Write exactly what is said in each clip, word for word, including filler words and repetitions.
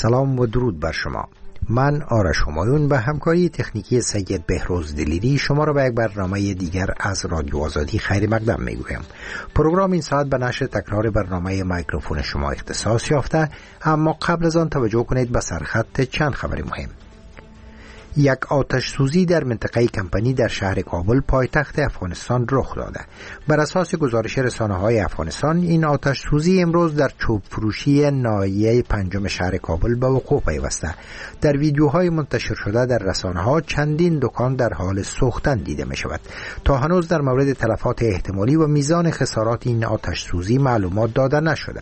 سلام و درود بر شما. من آرش همایون به همکاری تکنیکی سید بهروز دلیری شما را به یک برنامه دیگر از رادیو آزادی خیر مقدم میگویم. پروگرام این ساعت به نشر تکرار برنامه میکروفون شما اختصاص یافته، اما قبل از آن توجه کنید به سرخط چند خبر مهم. یک آتش سوزی در منطقه کمپنی در شهر کابل پایتخت افغانستان رخ داده. بر اساس گزارش رسانه‌های افغانستان این آتش سوزی امروز در چوب فروشی ناحیه پنجم شهر کابل به وقوع پیوسته. در ویدیوهای منتشر شده در رسانه‌ها چندین دکان در حال سوختن دیده می شود. تا هنوز در مورد تلفات احتمالی و میزان خسارات این آتش سوزی معلومات داده نشده.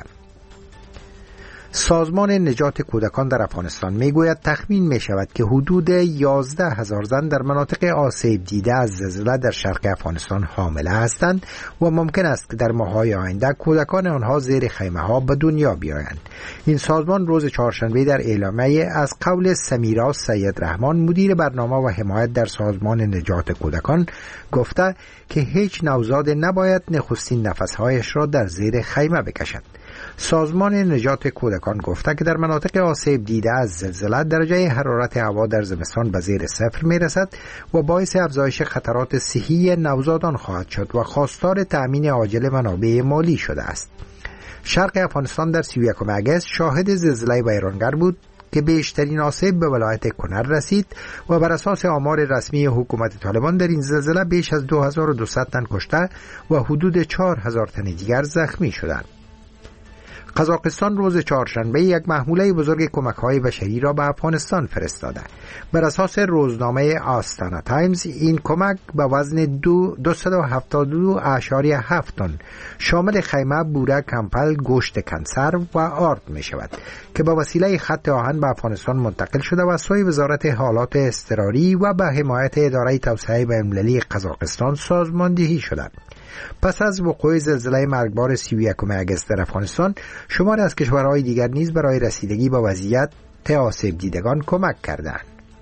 سازمان نجات کودکان در افغانستان میگوید تخمین می شود که حدود یازده هزار زن در مناطق آسیب دیده از زلزله در شرق افغانستان حامله هستند و ممکن است که در ماه‌های آینده کودکان آنها زیر خیمه ها به دنیا بیایند. این سازمان روز چهارشنبه در اعلامیه از قول سمیرا سید رحمان مدیر برنامه و حمایت در سازمان نجات کودکان گفته که هیچ نوزاد نباید نخستین نفسهایش را در زیر خیمه بکشد. سازمان نجات کودکان گفته که در مناطق آسیب دیده از زلزله درجه حرارت هوا در زمستان به زیر صفر می رسد و باعث افزایش خطرات صحی نوزادان خواهد شد و خواستار تأمین عاجل منابع مالی شده است. شرق افغانستان در سی و یکم اگست شاهد زلزله ویرانگر بود که بیشترین آسیب به ولایت کنر رسید و بر اساس آمار رسمی حکومت طالبان در این زلزله بیش از دو هزار و دویست تن کشته و حدود چهار هزار تن دیگر زخمی شدند. قزاقستان روز چهارشنبه یک محموله بزرگ کمک‌های بشری را به افغانستان فرستاده. بر اساس روزنامه آستانا تایمز این کمک به وزن دویست و هفتاد و دو اشاریه هفت تن شامل خیمه، بوره، کمپل، گوشت کنسرو و آرد می شود که با وسیله خط آهن به افغانستان منتقل شده و از سوی وزارت حالات اضطراری و به حمایت اداره توسعه بین‌المللی قزاقستان سازماندهی شده. پس از وقوع زلزله مرگبار سی و یکم اگست در افغانستان، شماری از کشورهای دیگر نیز برای رسیدگی به وضعیت آسیب دیدگان کمک کردند.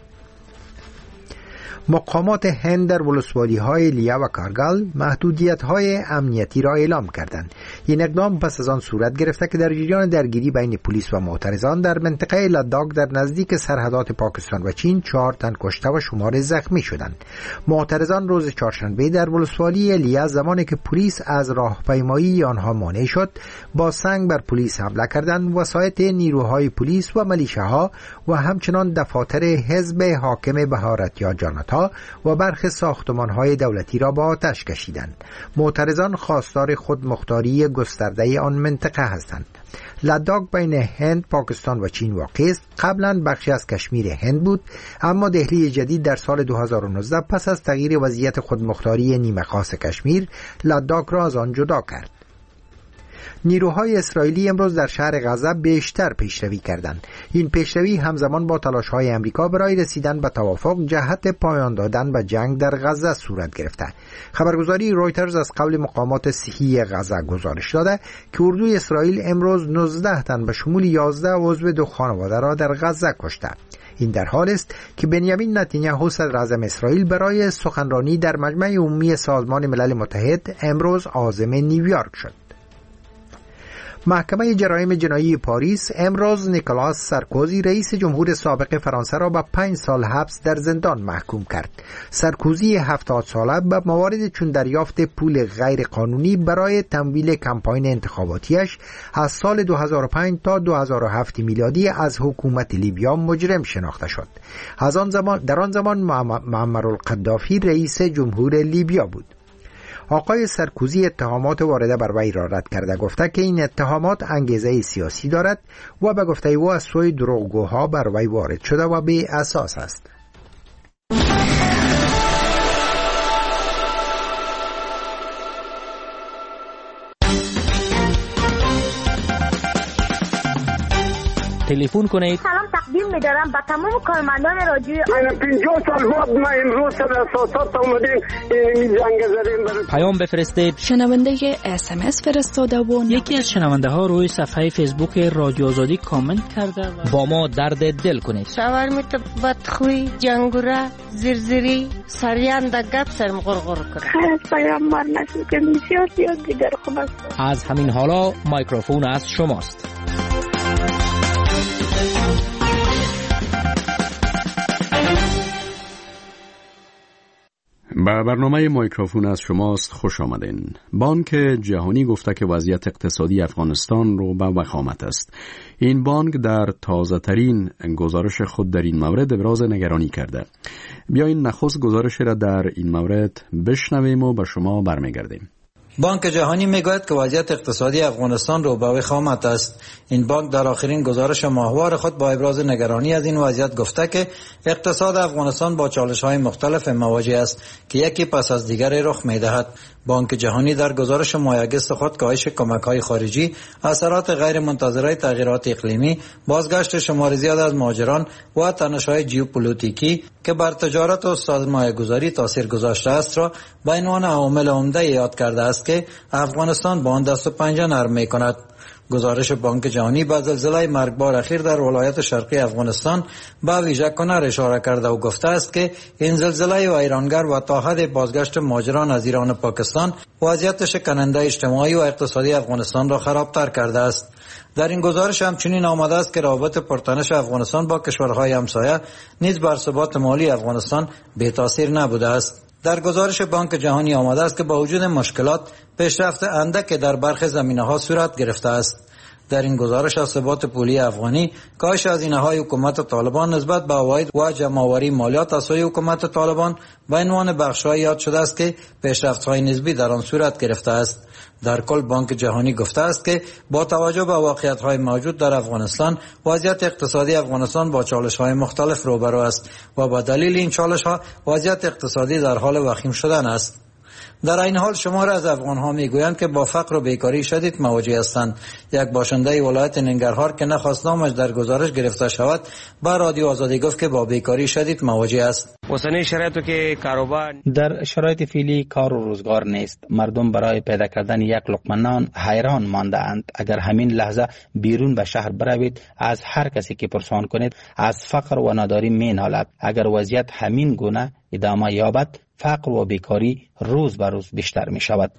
مقامات هند در ولسوالی‌های لیا و کارگال محدودیت‌های امنیتی را اعلام کردند. این اقدام پس از آن صورت گرفته که در جریان درگیری بین پلیس و معترضان در منطقه لداخ در نزدیک سرحدات پاکستان و چین چهار تن کشته و شمار زخمی شدند. معترضان روز چهارشنبه در ولسوالی لیا زمانی که پلیس از راهپیمایی آنها مانع شد، با سنگ بر پلیس حمله کردند و سایت نیروهای پلیس و ملیشه‌ها و همچنان دفاتر حزب حاکم بهارت یا جانتا و برخی ساختمان‌های دولتی را با آتش کشیدند. معترضان خواستار خودمختاری گسترده آن منطقه هستند. لداخ بین هند، پاکستان و چین واقع است. قبلا بخشی از کشمیر هند بود، اما دهلی جدید در سال دو هزار و نوزده پس از تغییر وضعیت خودمختاری نیمه خاص کشمیر، لداخ را از آن جدا کرد. نیروهای اسرائیلی امروز در شهر غزه بیشتر پیشروی کردند. این پیشروی همزمان با تلاش‌های آمریکا برای رسیدن به توافق جهت پایان دادن به جنگ در غزه صورت گرفته. خبرگزاری رویترز از قول مقامات صحی غزه گزارش داده که اردوی اسرائیل امروز نوزده تن به شمول یازده عضو دو خانواده را در غزه کشته. این در حال است که بنیامین نتانیاهو صدر اعظم اسرائیل برای سخنرانی در مجمع عمومی سازمان ملل متحد امروز عازم نیویورک شد. محکمه جرایم جنایی پاریس امروز نیکولاس سارکوزی رئیس جمهور سابق فرانسه را به پنج سال حبس در زندان محکوم کرد. سارکوزی هفتاد ساله به موارد چون دریافت پول غیر قانونی برای تمویل کمپاین انتخاباتیش از سال دو هزار و پنج تا دو هزار و هفت میلادی از حکومت لیبیا مجرم شناخته شد. از آن زمان در آن زمان معمر القذافی رئیس جمهور لیبیا بود. آقای سارکوزی اتهامات وارده بر وی را رد کرده، گفته که این اتهامات انگیزه سیاسی دارد و به گفته او از سوی دروغگوها بر وی وارد شده و بی اساس است. تلفن کنید. سلام تقدیم می‌دارم به تمام کارمندان رادیو. من پنجاه سال بعد ما امروز سر اساسات اومدیم این جنگ زدیم برای پیام بفرستید. شنونده اس ام اس فرستاده و یکی از شنونده ها روی صفحه فیسبوک رادیو آزادی کامنت کرده و با ما درد دل کنید. شاورمیت بدخوی، جنگوره، زرزری، سریان دگت سرم غرغر کرد. خیلی پیامبر نشد که بسیار زیاد دیگر خوب است. از همین حالا میکروفون از شماست. با برنامه مایکروفون از شماست، خوش آمدین. بانک جهانی گفته که وضعیت اقتصادی افغانستان رو به وخامت است. این بانک در تازه ترین گزارش خود در این مورد ابراز نگرانی کرده. بیاین نخست گزارش را در این مورد بشنویم و به شما برمیگردیم. بانک جهانی میگوید که وضعیت اقتصادی افغانستان رو به وخامت است. این بانک در آخرین گزارش ماهوار خود با ابراز نگرانی از این وضعیت گفته که اقتصاد افغانستان با چالش‌های مختلف مواجه است که یکی پس از دیگری رخ می‌دهد. بانک جهانی در گزارش مایگست خود کاهش کمک‌های خارجی، اثرات غیر منتظره تغییرات اقلیمی، بازگشت شمار زیاد از مهاجران و تنش‌های ژئوپلیتیکی که بر تجارت و سرمایه‌گذاری تاثیر گذاشته است را به عنوان عوامل عمده یاد کرده است که افغانستان با آن دست و پنجه نرم می‌کند. گزارش بانک جهانی با زلزله مرگبار اخیر در ولایت شرقی افغانستان با ویژه کنر اشاره کرده و گفته است که این زلزله ویرانگر و تا حد بازگشت مهاجران از ایران و پاکستان وضعیت شکننده اجتماعی و اقتصادی افغانستان را خرابتر کرده است. در این گزارش همچنین آمده است که روابط پرتنش افغانستان با کشورهای همسایه نیز بر ثبات مالی افغانستان بی تاثیر نبوده است. در گزارش بانک جهانی آمده است که با وجود مشکلات پیشرفت اندک در برخی زمینه‌ها صورت گرفته است. در این گزارش از ثبات پولی افغانی، کاهش هزینه‌های حکومت طالبان نسبت به عواید و جمع‌آوری مالیات از سوی حکومت طالبان به عنوان بخش‌های یاد شده است که پیشرفت‌های نسبی در آن صورت گرفته است. در کل بانک جهانی گفته است که با توجه به واقعیت‌های موجود در افغانستان، وضعیت اقتصادی افغانستان با چالش‌های مختلف روبرو است و با دلیل این چالش‌ها وضعیت اقتصادی در حال وخیم شدن است. در این حال شمار از افغان‌ها میگویند که با فقر و بیکاری شدید مواجه هستند. یک باشنده ولایت ننگرهار که نخواست نامش در گزارش گرفته شود با رادیو آزادی گفت که با بیکاری شدید مواجه است. در شرایط فعلی کار و روزگار نیست. مردم برای پیدا کردن یک لقمه نان حیران مانده اند. اگر همین لحظه بیرون به شهر بروید، از هر کسی که پرسان کنید از فقر و ناداری مینالد. اگر وضعیت همین گونه ادامه یابد، فقر و بیکاری روز به روز بیشتر می شود.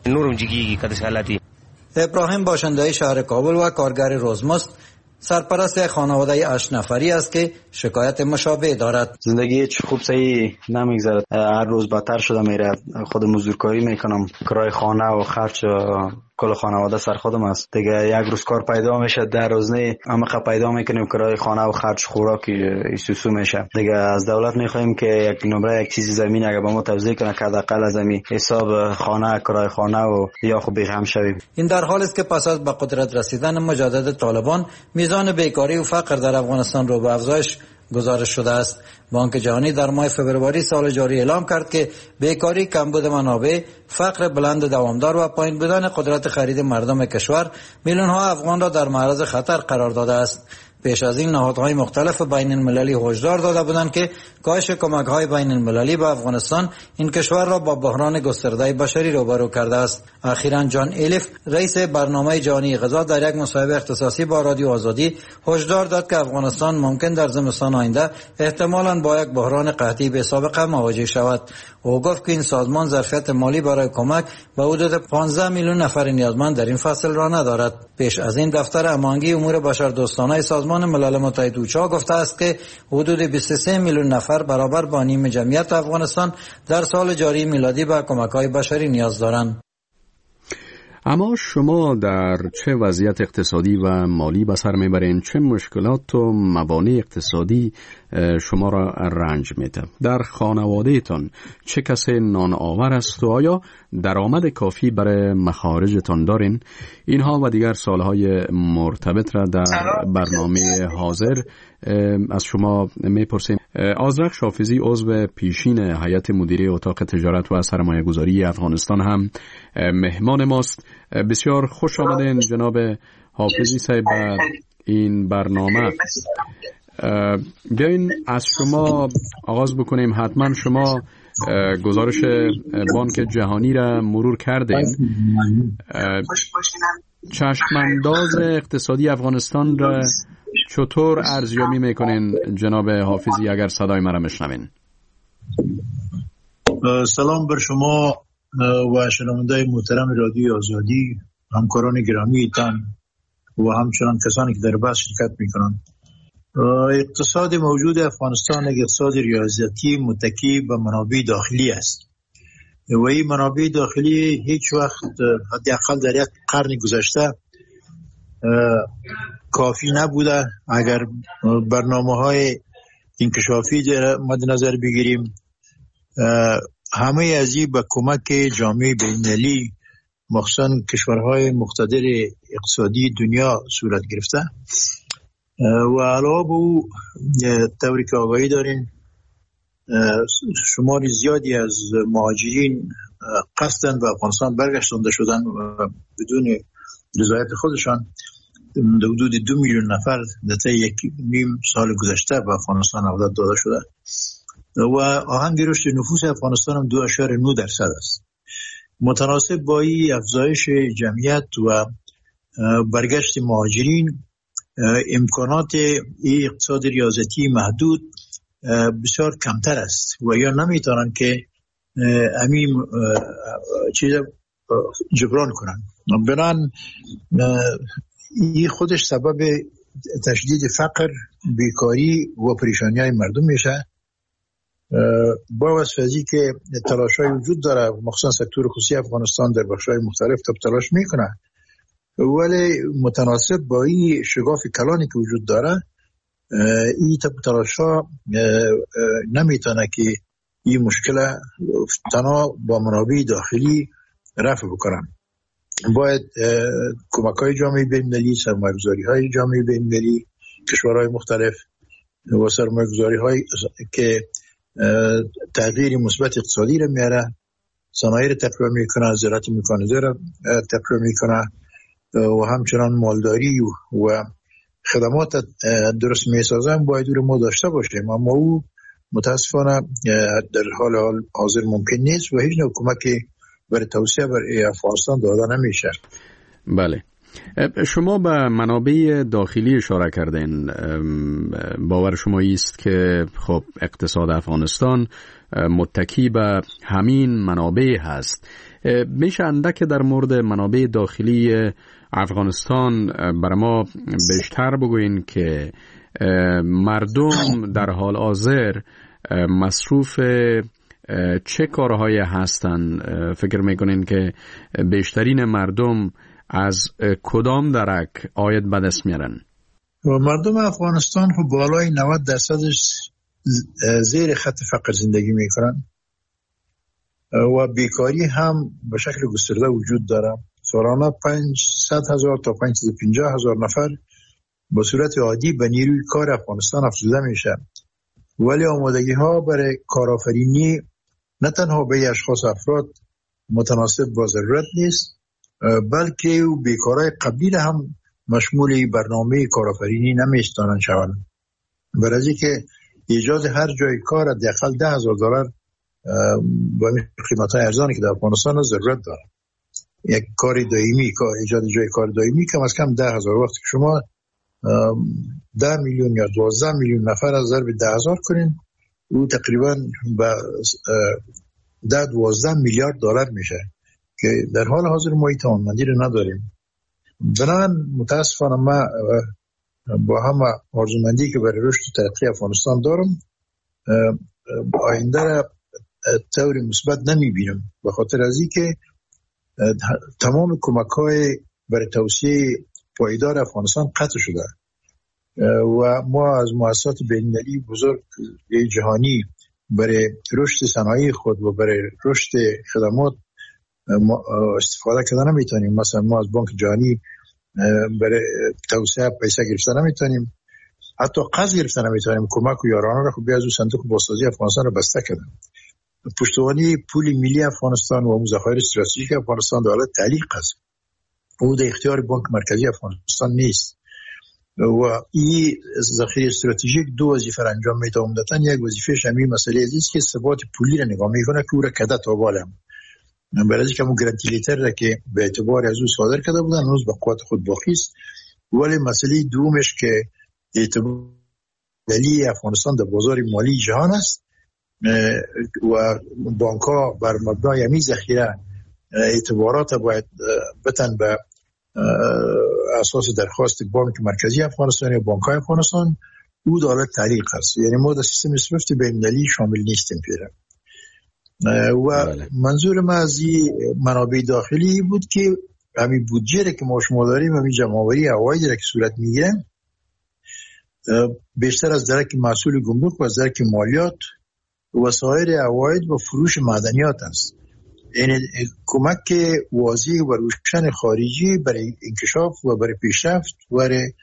ابراهیم باشنده شهر کابل و کارگر روزمست سرپرست یک خانواده هشت نفری است که شکایت مشابه دارد. زندگی هیچ خوب صحیح نمیگذرد، هر روز بدتر شده میره. خود مزدورکاری میکنم، کرای خانه و خرج کل خانواده سر خودم است دیگه. یک روز کار پیدا میشه، در روز نه عمق پیدا میکنیم، کرای خانه و خرج خوراک ایسوسو میشه دیگه. از دولت میخوایم که یک نمره یک چیزی زمین اگه به ما توزیع کنه که حداقل از همین حساب خانه، کرای خانه و یا خوب بهم شویم. این در حالی است که پس از به قدرت رسیدن مجدد طالبان، میزان بیکاری و فقر در افغانستان رو به افزایش گزارش شده است. بانک جهانی در ماه فوریه سال جاری اعلام کرد که بیکاری، کمبود منابع، فقر بلند دوامدار و پایین بودن قدرت خرید مردم کشور میلیون‌ها افغان را در معرض خطر قرار داده است. پیش از این نهادهای مختلف بین المللی هشدار داده بودند که کاهش کمک‌های بین المللی به افغانستان این کشور را با بحران گسترده بشری روبرو کرده است. اخیراً جان الیف، رئیس برنامه جهانی غذا، در یک مصاحبه اختصاصی با رادیو آزادی هشدار داد که افغانستان ممکن در زمستان آینده احتمالاً با یک بحران قحطی بی سابقه مواجه شود. او گفت که این سازمان ظرفیت مالی برای کمک به حدود پانزده میلیون نفر نیازمند در این فصل را ندارد. پیش از این دفتر امانگی امور بشردوستانه سازمان ملل متحد اوچا گفته است که حدود بیست و سه میلیون نفر برابر با نیم جمعیت افغانستان در سال جاری میلادی به کمک‌های بشری نیاز دارند. اما شما در چه وضعیت اقتصادی و مالی به سر میبرین؟ چه مشکلات و موانع اقتصادی شما را رنج میده؟ در خانواده تان چه کسی نان آور است و آیا درآمد کافی برای مخارجتان دارین؟ اینها و دیگر سوالهای مرتبط را در برنامه حاضر از شما میپرسیم. آذرخش حافظی، عضو پیشین هیئت مدیره اتاق تجارت و سرمایه گذاری افغانستان هم مهمان ماست. بسیار خوش آمدین جناب حافظی صاحب این برنامه. بیاین از شما آغاز بکنیم. حتما شما گزارش بانک جهانی را مرور کردین. چشمانداز اقتصادی افغانستان را چطور ارزیابی میکنین جناب حافظی اگر صدای مرا میشنوین؟ سلام بر شما و شنوندگان محترم رادیو آزادی، همکاران گرامی تان و همچنان کسانی که در بحث شرکت میکنند. اقتصاد موجود افغانستان یک اقتصاد ریاضیاتی متکی به منابع داخلی است و این منابع داخلی هیچ وقت حداقل در یک قرن گذشته کافی نبوده. اگر برنامه‌های انکشافی در مد نظر بگیریم، همه از این به کمک جامعه بین‌المللی مخصوصا کشورهای مقتدر اقتصادی دنیا صورت گرفته و علاوه به او طوری که آگاهی دارین شمار زیادی از مهاجرین قصدن به افغانستان برگشتانده شدن و بدون رضایت خودشان حدود دو میلیون نفر در طی یک نیم سال گذشته به افغانستان عودت داده شده و آهنگ رشد نفوس افغانستان هم دو اشاره نه درصد است. متناسب با این افزایش جمعیت و برگشت مهاجرین، امکانات این اقتصاد ریاضتی محدود بسیار کمتر است و یا نمیتونن که همین چیز جبران کنن. بنان این خودش سبب تشدید فقر، بیکاری و پریشانی های مردم میشه. با وصف ازی که تلاش های وجود داره، مخصوصا سکتور خصوصی افغانستان در بخش های مختلف تب تلاش میکنه، ولی متناسب با این شگاف کلانی که وجود داره این تب تلاش ها نمیتونه که این مشکل تنها با منابع داخلی رفع بکنن. باید کمک های جامعه بین‌المللی، سرمایه‌گذاری های جامعه بین‌المللی، کشورهای مختلف و سرمایه‌گذاری های که تغییر مثبت اقتصادی را میاره، صنایع را تقویت میکنه، زراعت مکانیزه را تقویت میکنه و همچنان مالداری و خدمات درست میسازن باید رو ما داشته باشیم، اما او متاسفانه در حال حاضر ممکن نیست و هیچ نوع کمکی برای توسعه برای افغانستان داده نمیشه. بله، شما به منابع داخلی اشاره کردین. باور شما است که خب اقتصاد افغانستان متکی به همین منابع هست. میشه اندک در مورد منابع داخلی افغانستان برای ما بیشتر بگوین که مردم در حال حاضر مصروف چه کارهایی هستن؟ فکر میکنین که بیشترین مردم از کدام درک آید به دست میارن؟ مردم افغانستان خب بالای نود درصدش زیر خط فقر زندگی میکنن و بیکاری هم به شکل گسترده وجود داره. سالانه پانصد هزار تا پانصد و پنجاه هزار نفر به صورت عادی به نیروی کار افغانستان افزوده میشه، ولی آمادگی ها برای کارآفرینی نه تنها به اشخاص افراد متناسب با ضرورت نیست، بلکه بیکارای قبلی هم مشمول برنامه کارآفرینی نمیستانن شوند. برای که ایجاد هر جای کار حداقل ده هزار دلار با قیمت‌های ارزانی که در افغانستان ضرورت داره. یک کار دائمی، ایجاد جای کار دائمی کم از کم ده هزار. وقتی که شما ده میلیون یا دوازده میلیون نفر از ضرب ده هزار کنین، او تقریبا به ده دوازده میلیارد دلار میشه که در حال حاضر ما این توانمندی رو نداریم. بنابراین متاسفانه ما با همه آرزومندی که برای رشد و ترقی افغانستان دارم آینده را طوری مثبت نمیبینم، به خاطر از اینکه تمام کمک‌های برای توسعه پایدار افغانستان قطع شده و ما از مؤسسات بین‌المللی بزرگ جهانی برای رشد صنایع خود و برای رشد خدمات استفاده کردن نمیتونیم. مثلا ما از بانک جهانی برای توسعه پیسه گرفتن نمیتونیم، حتی قرض گرفتن نمیتونیم. کمک و یارانه را خب بیازو صندوق بازسازی افغانستان را بسته کردن. پشتوانی پول ملی افغانستان و ذخایر استراتژیک افغانستان در حالت تعلیق است، او در اختیار بانک مرکزی افغانستان نیست و این ذخایر استراتژیک دو وظیفه انجام میده. عمدتاً یک وظیفه‌ش همین مسئله است که ثبات پولی را نگاه میکنه که او را کده تا بالام، برای اینکه مو گارانتی لیتر را که به اعتبار از او صادر کرده بودن هنوز به قوت خود باقی است. ولی مسئله دومش که اعتبار ملی افغانستان در بازار مالی جهان است و بانک ها بر مبنای همین ذخیره اعتبارات باید بتن به اساس درخواست بانک مرکزی افغانستان یا بانک های افغانستان، او داره تعلیق است. یعنی ما در سیستم سویفت بین‌المللی شامل نیستیم پیره. و منظور ما از این منابع داخلی بود که همین بودجه را که ما شما داریم، همین جمع‌آوری عواید را که صورت میگیره بیشتر از درک محصول گمرک و از درک مالیات و سایر عواید و فروش معدنیات است. یعنی کمک واضح و روشن خارجی برای انکشاف و برای پیشرفت و برای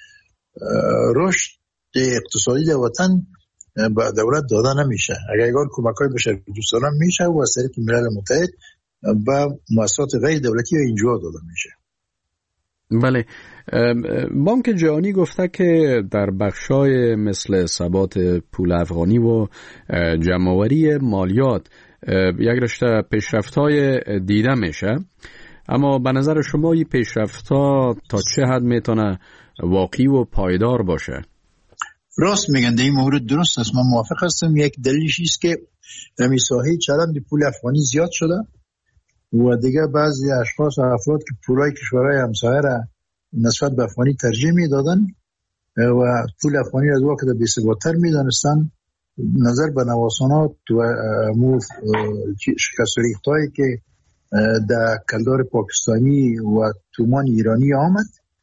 رشد اقتصادی در وطن به دولت داده نمیشه. اگر کمک‌های بشردوستانه میشه و از طریق ملل متحد به مؤسسات غیر دولتی و اینجا داده میشه. بله، بانک جهانی گفته که در بخشای مثل ثبات پول افغانی و جمع‌آوری مالیات یک رشته پیشرفت‌های دیده میشه، اما به نظر شما این پیشرفت‌ها تا چه حد میتونه واقعی و پایدار باشه؟ راست میگن، در این مورد درست است، من موافق هستم. یک دلیلش است که همین ساحه چلند پول افغانی زیاد شده و دیگه بعضی اشخاص و افراد که پولای کشورهای همسایه را نسبت به افغانی ترجیح میدادن و پول افغانی را از واقع بی‌ثبات‌تر میدانستن، نظر به نوسانات و مو شکست و ریختایی که در کلدار پاکستانی و تومان ایرانی آمد،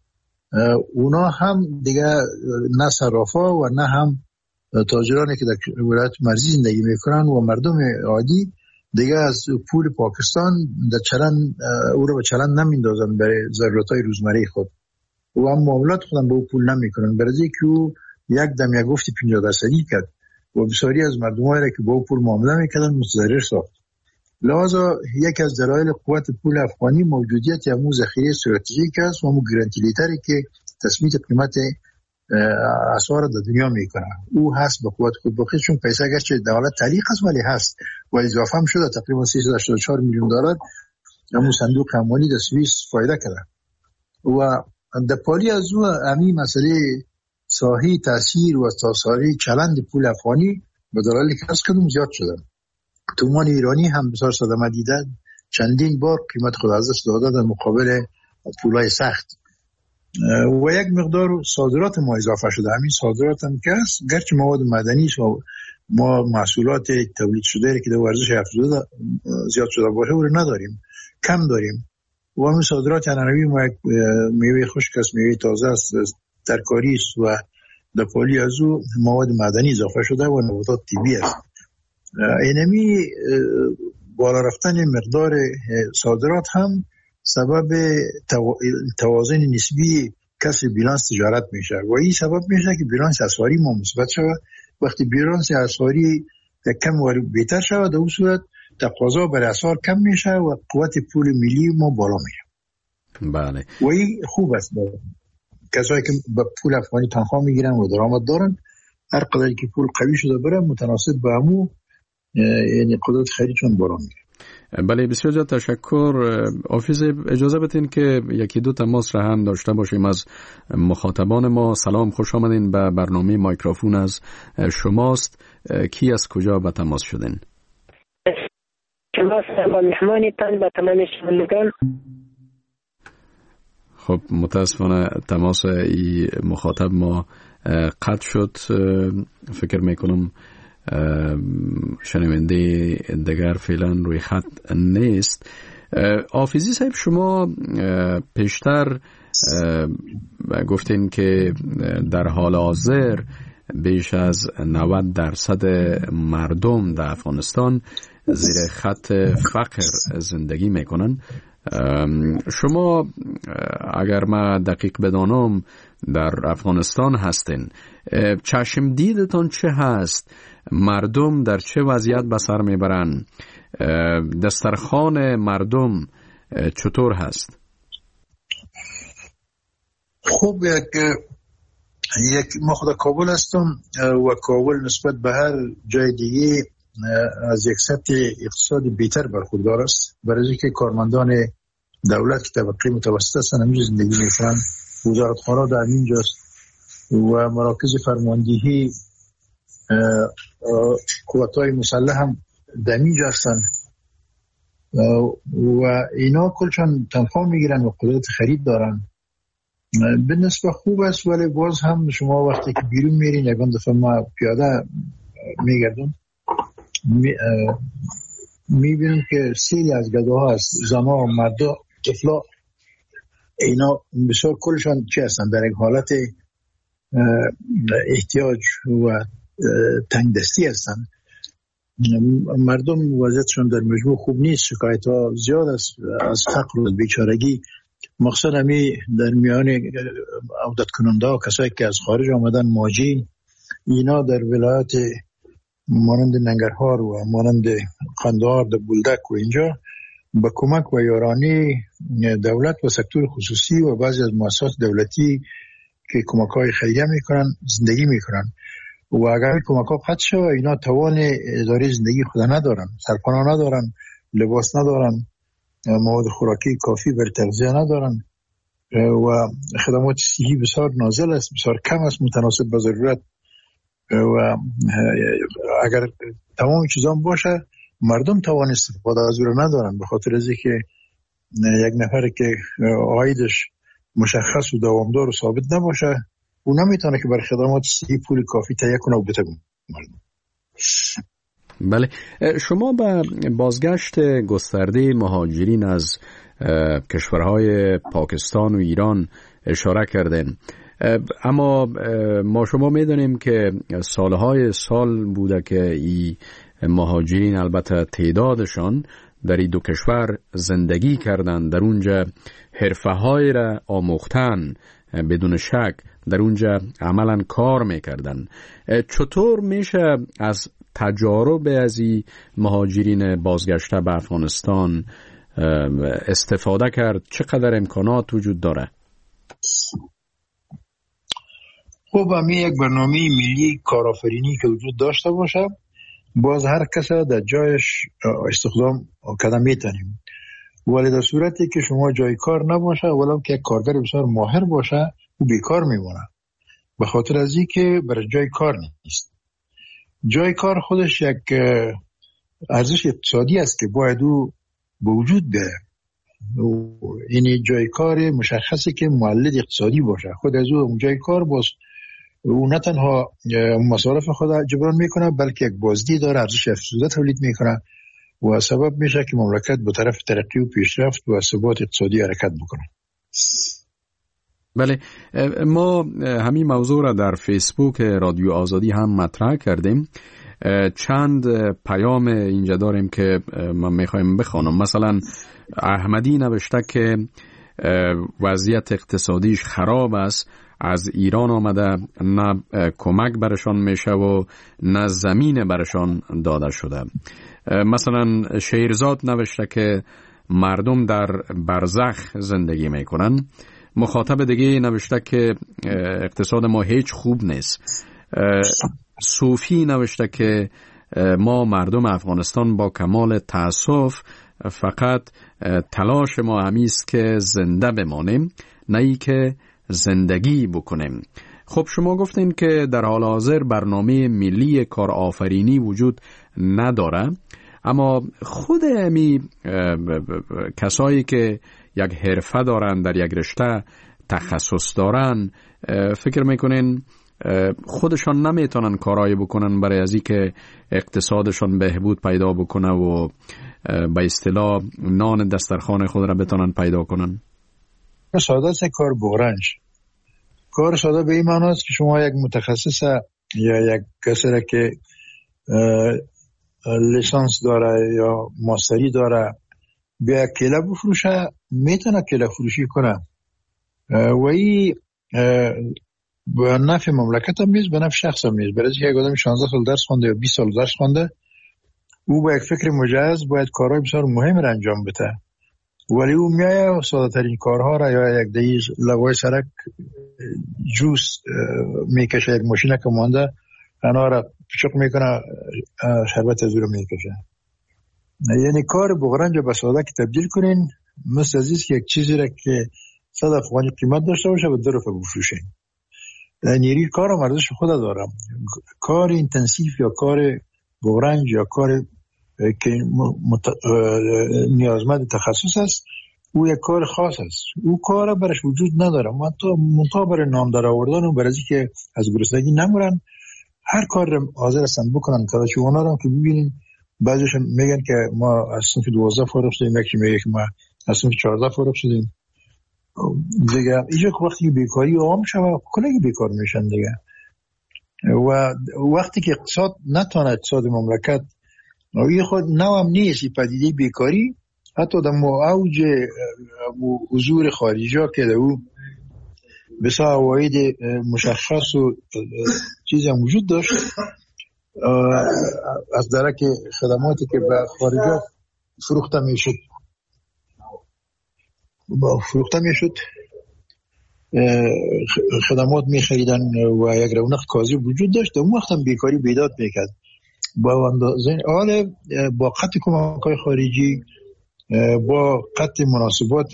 اونا هم دیگه نه صرافا و نه هم تاجرانی که در ولایت مرزی زندگی میکنن و مردم عادی دیگه از پول پاکستان در چلن او رو به چلن نمیندازن برای ضرورتهای روزمره خود و هم معاملات خودم به او پول نمیکنن، برای که او یک دم یک گفتی پنجاه درصدی کرد و بسیاری از مردمایی را که با او پول معامله میکردن متضرر ساخت. لذا یک از دلایل قوت پول افغانی موجودیت همون ذخیره استراتژیک است و همون گارانتی لیتری که تثبیت قیمت اسعار در دنیا میکنه. او هست به قوت خود بخیر، چون پیسه اگرچه دولت تعلیق است ولی هست و اضافه هم شده، تقریبا سیصد و هشتاد و چهار میلیون دلار همون صندوق اموالی در سوئیس فایده کرده و در پالی از او همین مسئله ساحه تاثیر و تاثیر چلند پول افغانی به دلایلی که از کدوم زیاد شده. تومان ایرانی هم بسیار صدمه دیده، چندین بار قیمت خود از دست داده در مقابل پولای سخت و یک مقدار صادرات ما اضافه شده. همین صادرات هم که است، گرچه مواد مدنی و ما محصولات تولید شده که در ارزش افزوده زیاد شده باشه او رو نداریم، کم داریم و همین صادرات عنعنوی ما یک میوه خشک است، میوه تازه است، ترکاری است و در پالی از او مواد مدنی اضافه شده و نباتات طبیعی است. اینمی بالا رفتن مقدار صادرات هم سبب توازن نسبی کسر بیلانس تجارت میشه و این سبب میشه که بیلانس اسعاری ما مثبت شود. وقتی بیلانس اسعاری کم و بهتر شود در اون صورت تقاضا بر اسعار کم میشه و قوت پول ملی ما بالا میره. بله، و این خوب است. کسایی که با پول افغانی تنخواه میگیرن و درآمد دارن، هر قدر که پول قوی شده بره متناسب به همو یعنی قدرت خریدشون بالا میره. بله، بسیار زیاد تشکر. آفیز اجازه بدین که یکی دو تماس را هم داشته باشیم از مخاطبان ما. سلام، خوش آمدین به برنامه مایکروفون از شماست. کی از کجا به تماس شدین؟ شما با مهمانتان با تمام شنوندگان. خب متاسفانه تماس ای مخاطب ما قطع شد. فکر میکنم شنونده دیگر فعلا روی خط نیست. آفیزی صاحب، شما پیشتر گفتین که در حال حاضر بیش از نود درصد مردم در افغانستان زیر خط فقر زندگی میکنن. شما اگر ما دقیق بدانم در افغانستان هستین، چشم دیدتان چه هست؟ مردم در چه وضعیت به سر میبرن؟ دسترخوان مردم چطور هست؟ خب یک یک ما خود کابل هستم و کابل نسبت به هر جای دیگه از یک سطح اقتصادی بهتر برخوردار است، برای اینکه کارمندان دولت که طبقه متوسط هستند همینجا زندگی میکنن، وزارتخانه در اینجاست و مراکز فرماندهی قوت‌های مسلح هم در اینجا هستند و اینا کلشان تنخواه میگیرن و قدرت خرید دارن. به نسبت خوب است، ولی باز هم شما وقتی که بیرون میرین، یکان دفعه ما پیاده میگردم می میبینیم که سیلی از گداها از زنها و مردا طفلا اینا بسیار کلشان چی هستن؟ در یک حالت احتیاج و تنگ دستی هستن. مردم وضعیتشون در مجموع خوب نیست، شکایت ها زیاد است از فقر و بیچارگی، مخصوصا همی در میان عودت کننده ها، کسایی که از خارج آمدن، ماجین، اینا در ولایت مانند ننگرهار و مانند قندهار در بولدک و اینجا با کمک و یارانی دولت و سکتور خصوصی و بعضی از مؤسسات دولتی که کمک های خیریه میکنن زندگی میکنن و اگر کمک ها قطع شد اینا توان اداره زندگی خود ندارن، سرپناه ندارن، لباس ندارن، مواد خوراکی کافی بر تغذیه ندارن و خدمات صحی بسیار نازل است، بسیار کم است متناسب با ضرورت و اگر تمام چیزان باشه مردم توان استفاده از اون ندارن، به خاطر از اینکه یک نفر که عایدش مشخص و دوامدار و ثابت نباشه او نمیتونه که بر خدمات صحی پول کافی تهیه کنه و بده مردم. بله، شما به بازگشت گسترده مهاجرین از کشورهای پاکستان و ایران اشاره کردین، اما ما شما میدونیم که سالهای سال بوده که این مهاجرین البته تعدادشان در این دو کشور زندگی کردن، در اونجا حرفه‌های را آموختن، بدون شک در اونجا عملا کار میکردن. چطور میشه از تجارب از این مهاجرین بازگشته به افغانستان استفاده کرد؟ چقدر امکانات وجود داره؟ خب همین یک برنامه ملی کارآفرینی که وجود داشته باشه باز هر کس در جایش استخدام کردن میتونیم، ولی در صورتی که شما جای کار نباشه ولو که یک کارگر بسیار ماهر باشه او بیکار میمونه، به خاطر از این که برای جای کار نیست. جای کار خودش یک ارزش اقتصادی است که باید او به وجود بیاره. این جای کار مشخصه که مولد اقتصادی باشه، خود از او جای کار باز او نه تنها مصارف خود جبران میکنه بلکه یک بازدهی داره، ارزش افزوده تولید میکنه و سبب میشه که مملکت به طرف ترقی و پیشرفت و ثبات اقتصادی حرکت بکنه. بله، ما همین موضوع را در فیسبوک رادیو آزادی هم مطرح کردیم. چند پیام اینجا داریم که ما میخوایم بخوانم. مثلا احمدی نوشته که وضعیت اقتصادیش خراب است، از ایران آمده، نه کمک برشان میشه و نه زمین برشان داده شده. مثلا شیرزاد نوشته که مردم در برزخ زندگی میکنن. مخاطب دیگه نوشته که اقتصاد ما هیچ خوب نیست. صوفی نوشته که ما مردم افغانستان با کمال تأسف فقط تلاش ما همیست که زنده بمانیم، نه ای که زندگی بکنیم. خب شما گفتین که در حال حاضر برنامه ملی کارآفرینی وجود نداره، اما خود همی کسایی که یک حرفه دارن، در یک رشته تخصص دارن، فکر میکنین خودشان نمیتونن کارایی بکنن برای ازی که اقتصادشان بهبود پیدا بکنه و به اصطلاح نان دسترخوان خود را بتونن پیدا کنن؟ ساده است کار بغرنج. کار ساده به این معنی است که شما یک متخصص یا یک کسی را که لیسانس داره یا ماستری داره بیا کیله بفروشه، میتونه کیله فروشی کنه و این به نفع مملکت هم نیست، به نفع شخص هم نیست. برای اینکه یک آدم شانزده سال درس خونده یا بیست سال درس خونده، او با یک فکر مجهز باید کارهای بسیار مهم را انجام بده، ولی او میایه ساده ترین کارها را یا یک دیگه لوای سرک جوس میکشه، یک ماشین که مانده انا را پچق میکنه، شربت از رو میکشه. یعنی کار بغرنج به ساده که تبدیل کنین، مثل عزیز که یک چیزی را که صد افغانی قیمت داشته باشه به دو روپه بفروشین. نیروی کار هم ارزش خود دارم. کار اینتنسیو یا کار بغرنج یا کار که مت... نیازمند تخصص است، او یک کار خاص است. او کار برش وجود نداره. منطقه برای نام در آوردن و برای که از گرسنگی نمورن، هر کار حاضر هستن بکنن. کارچوان‌ها رو که ببینین بعضیش میگن که ما از صنف دوازده فارغ شدیم، یکی میگه که ما از صنف چهارده فارغ شدیم دیگه. اینجا وقتی بیکاری عام شود کلی بیکار میشن دیگه. و وقتی که اقتصاد نتونه اقتصاد مملکت این خود نوام نیست پدیده بیکاری، حتی در اوج حضور خارجی ها که در او بسیار عواید مشخص و چیزی هم وجود داشت از درک خدماتی که به خارجی فروخته میشد فروخته میشد خدمات میخریدن و یک رونق کاذب وجود داشت. اون وقت هم بیکاری بیداد میکرد. با اندازه حال با قطع کمک‌های خارجی، با قطع مناسبات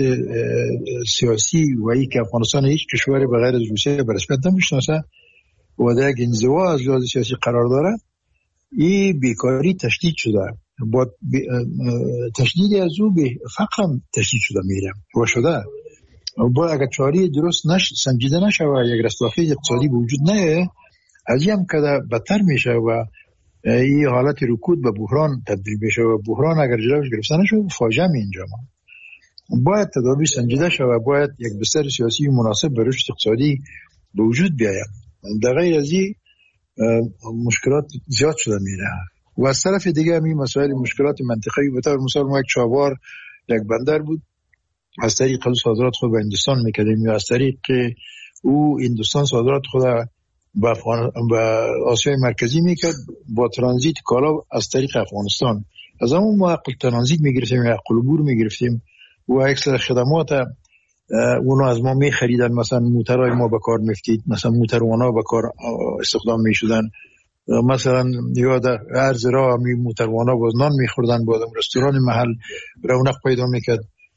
سیاسی و ای که افغانستان هیچ کشوری بغیر از روسیه به رسمیت نمیشناسه و در یک انزوا از لحاظ سیاسی قرار داره، این بیکاری تشدید شده. با تشدید از او به فقر هم تشدید شده میره و شده. با اگر چاری درست نش سنجیده نشه و یک رستاخیز اقتصادی به وجود نیه، از این هم که بدتر میشه و این حالت رکود به بحران تبدیل بشه و بحران اگر جلوش گرفته نشه فاجعه می انجامه. باید تدابیر سنجیده شه و باید یک بستر سیاسی مناسب به رشد اقتصادی به وجود بیاید. در غیر از این مشکلات زیاد شده میره و از طرف دیگه همین مسائل مشکلات منطقه‌ای به طور مثال ما یک چابهار یک بندر بود، از طریق او صادرات خود به هندوستان میکردیم یا از طریق او هندوستان صادرات خود به افغان به آسیای مرکزی میکرد با ترانزیت کالا از طریق افغانستان. از همون ما عقل ترانزیت میگرفتیم یا عقل عبور میگرفتیم و اکثر خدمات اونو از ما میخریدن. مثلا موترهای ما به کار میفتید، مثلا موتروانا به کار استخدام میشدن، مثلا یا در عرض راه می موتروانا باز نان میخوردن، بعدم رستوران محل رونق پیدا میکرد.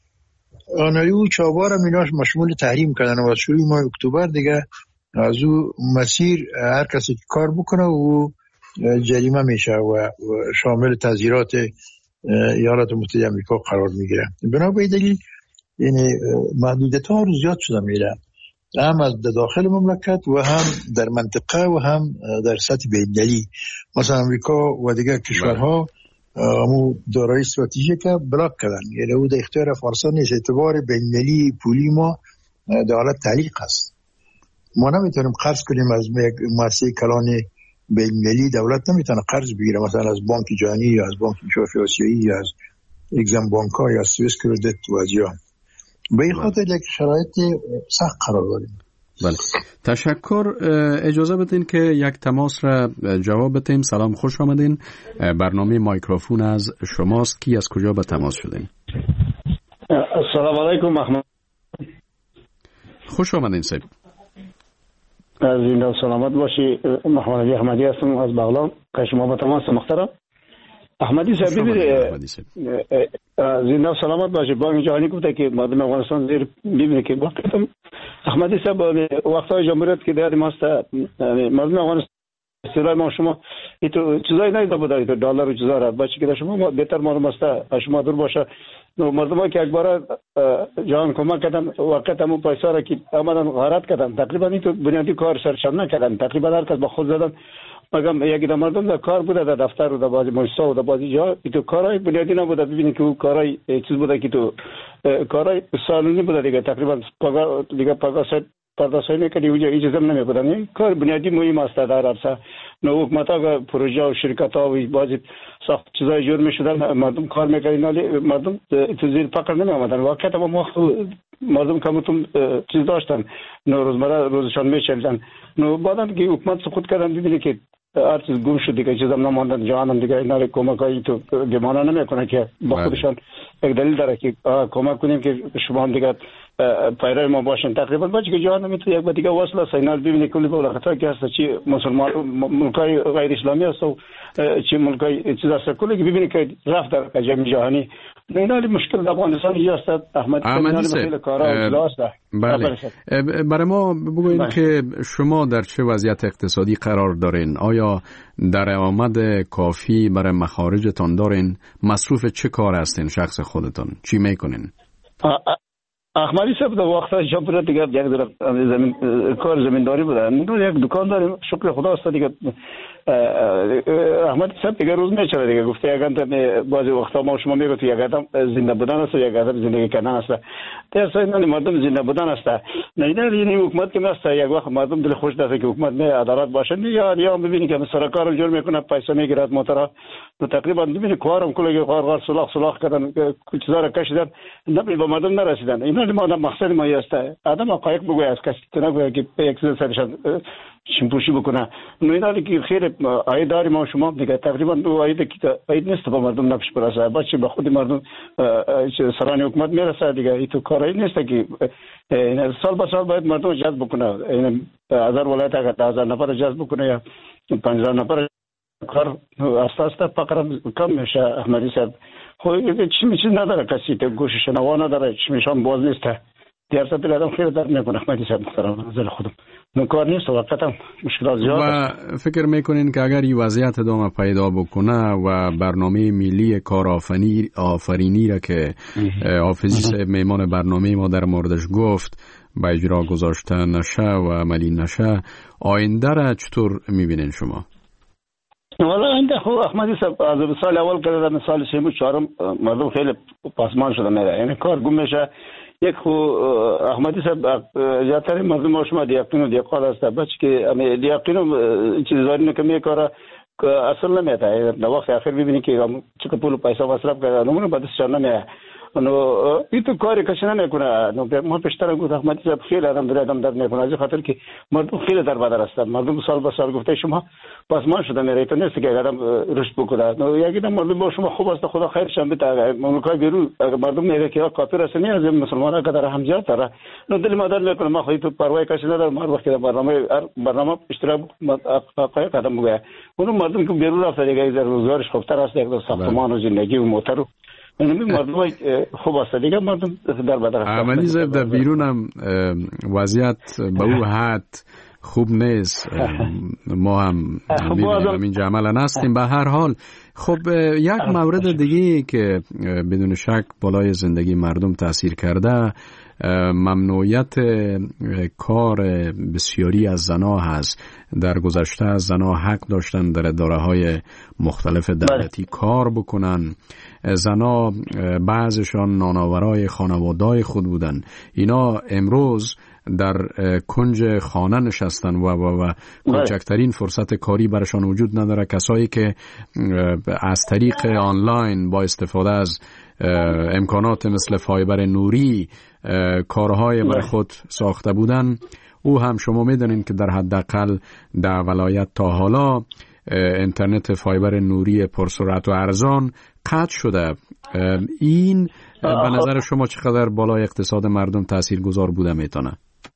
آنایو چابار هم ایناش مشمول تحریم کردن و شروع ماه اکتبر دیگه از او مسیر هر کسی کار بکنه و جریمه میشه و شامل تعزیرات ایالات متحده آمریکا قرار میگیره. بنابراین دلیل یعنی محدودیت ها رو زیاد شده میره، هم از داخل مملکت و هم در منطقه و هم در سطح بین‌المللی. مثلا آمریکا و دیگر کشورها همو دارایی استراتژیک که بلاک کردن، یعنی او در اختیار افغانستان نیست. اعتبار بین‌المللی پولی ما در حالت تعلیق هست. ما نمیتونیم قرض کنیم از مؤسسه کلان بین‌المللی، دولت نمیتونه قرض بگیره مثلا از بانک جهانی یا از بانک انشافی آسیایی یا از اگزم بانک ها یا سوئیس کردیت و ازیا. به این خاطر یک شرایط سخت قرار داریم. بله، تشکر. اجازه بدین که یک تماس را جواب بدیم. سلام، خوش آمدین. برنامه مایکروفون از شماست. کی از کجا به تماس شدین؟ السلام علیکم محمد. خوش آمدین صاحب. زنده و سلامت باشی. محمد علی احمدی هستم از بغلان. که شما به تماس محترم. احمدی صاحب زنده و سلامت باشی. بانک جهانی گفته که مردم افغانستان زیر ببینه که وقتم احمدی صاحب وقتهای جمهوریت که در ماست مردم افغانستان استرای ما شما ایتو چیزایی نیده بوده، ایتو دلار و چیزا را بچه که شما بهتر معلوم است شما دور باشه. مردم که اکباره جهان کمک کردن وقت همون پیسا را که آمدن غارت کردن تقریبا ایتو بنیادی کار سرشان نکردن. تقریبا هر کس با خود زدن. مگم یکی در مردم در کار بوده، در دفتر و در بازی مجلس و در بازی جا ایتو کارهای بنیادی نبوده. ببینید که او کارهای چیز بوده که تو کارهای سالونی بوده دیگه. تقریبا پگاه دیگه پگاه سر پرداخت میکنی اونجا هیچ چیزی نمیبودن. کار بنیادی مهم است در عرصه. نو حکومت‌ها پروژه و شرکت‌ها و بعضی ساخت چیزای جور میشدن، مردم کار میکردن ولی مردم تو زیر فقر نمی آمدن. واقعا ما مردم کمتون چیز داشتن، نو روزمره روزشان میچلدن. نو بعدن که حکومت سقوط کردن ببینید که هر چیز گم شد دیگه، چیزام نماندن. جهانم دیگه اینا کمکایی تو گمان نمیکنه که با خودشان یک دلیل داره که کمک کنیم که شما هم دیگه پیرای ما باشن. تقریبا باشه که جهان میتونه یک با دیگه وصل است. اینا ببینید کلی بولخطا که هست، چی مسلمان ملکای غیر اسلامی است و چی ملکای چیز است، کلی ببینید که رفت در جمع جهانی. اینا مشکل در افغانستان است. احمد خیلی کارا است. بله، برای ما بگویید که شما در چه وضعیت اقتصادی قرار دارین؟ آیا درآمد کافی برای مخارجتان دارین؟ مصروف چه کار هستین شخص خودتان؟ چی میکنین؟ احمدی صاحب در وقت جمهوریت دیگه یک در زمین کار زمینداری بوده. یک دکان داریم، شکر خدا است دیگه. احمد صاحب دیگه روز میچره دیگه گفته یک قدم بعضی وقتا ما شما میگوید یک قدم زنده بودن است و یک قدم زندگی کردن است. در اصل مردم زنده بودن است. نه نه این حکومت که است یک وقت مردم دل خوش داره که حکومت نه عدالت باشه یا یا میبینی که سرکار رو جور میکنه پیسه میگیرد موتورا تو تقریبا میبینی کارم کلی کار کار سلاخ سلاخ کردن چیزا را کشیدن نبی به مردم نرسیدن. اینا ما مقصد ما است. آدم حقایق بگوید از کسی تو نگوید که یک چیز سرش شمپوشی بکنه. نویداری که خیر آید داری ما شما دیگه تقریبا دو آید که آید نیست با مردم نفش برسه بچه به خود مردم سرانی حکومت میرسه دیگه ای تو کاری نیست که سال به سال باید مردم جذب بکنه. این هزار ولایت اگر هزار نفر جذب بکنه یا پنجاه نفر کار اساس تا فقط کم میشه. احمدی صاحب خب چی میشه نداره کسی تو گوشش نوا نداره چی میشون باز نیست. دیار سطح آدم خیلی درد میکنه. احمدی صاحب محترم نظر خودم نکار نیست واقعا مشکلات زیاد و فکر میکنین که اگر این وضعیت ادامه پیدا بکنه و برنامه ملی کارآفرینی آفرینی را که حافظی میمان برنامه ما در موردش گفت به اجرا گذاشته نشه و عملی نشه آینده را چطور میبینین شما؟ والا آینده خب احمدی صاحب از سال اول که در سال سیم و چهارم مردم خیلی پاسمان شده میره یعنی کار گم میشه. یک خو احمدی صاحب زیادتر مردم ما شما دیاقین و دیاقال است بچه که دیاقین و چیزایی که میکاره اصلا نمیته در وقت آخر ببینی که چه پول پیسه مصرف کرده نمونه بعد از چهار نمیه نو این تو کاری کسی نمیکنه. نو ما پیشتر گفت احمدی صاحب خیلی آدم در آدم درد میکنه از خاطر که مردم خیلی در بدر هستن. مردم سال به سال گفته شما پاسمان شده میره تو نیست که آدم رشد بکنه. نو یکی دم مردم با شما خوب است خدا خیرشون بده. مملکت بیرون اگر مردم میگه که کافر است نه از مسلمانان که در هم زیاد داره نو دل ما در میکنه ما خودی تو پروا کسی نداره. ما وقتی برنامه برنامه اشتراک حقایق قدم میگه اون مردم که بیرون رفته دیگه از روزگارش خوبتر است یک ساختمان و زندگی و موتور و نمی مردم خوب است دیگه مردم در بدر است. احمدی صاحب در بیرون هم وضعیت به او حد خوب نیست. ما هم می‌بینیم همین عملا هستیم. به هر حال خب یک مورد دیگه که بدون شک بالای زندگی مردم تاثیر کرده ممنوعیت کار بسیاری از زنها هست. در گذشته زنها حق داشتن در اداره‌های مختلف دولتی کار بکنن. زنها بعضشان نانآورای خانواده‌های خود بودن. اینا امروز در کنج خانه نشستن و و و کوچکترین فرصت کاری برشان وجود نداره. کسایی که از طریق آنلاین با استفاده از امکانات مثل فایبر نوری کارهای بر خود ساخته بودن او هم شما میدونین که در حداقل در ولایت تا حالا اینترنت فایبر نوری پرسرعت و ارزان قطع شده. این به نظر شما چقدر بالای اقتصاد مردم تاثیرگذار بوده میتونه؟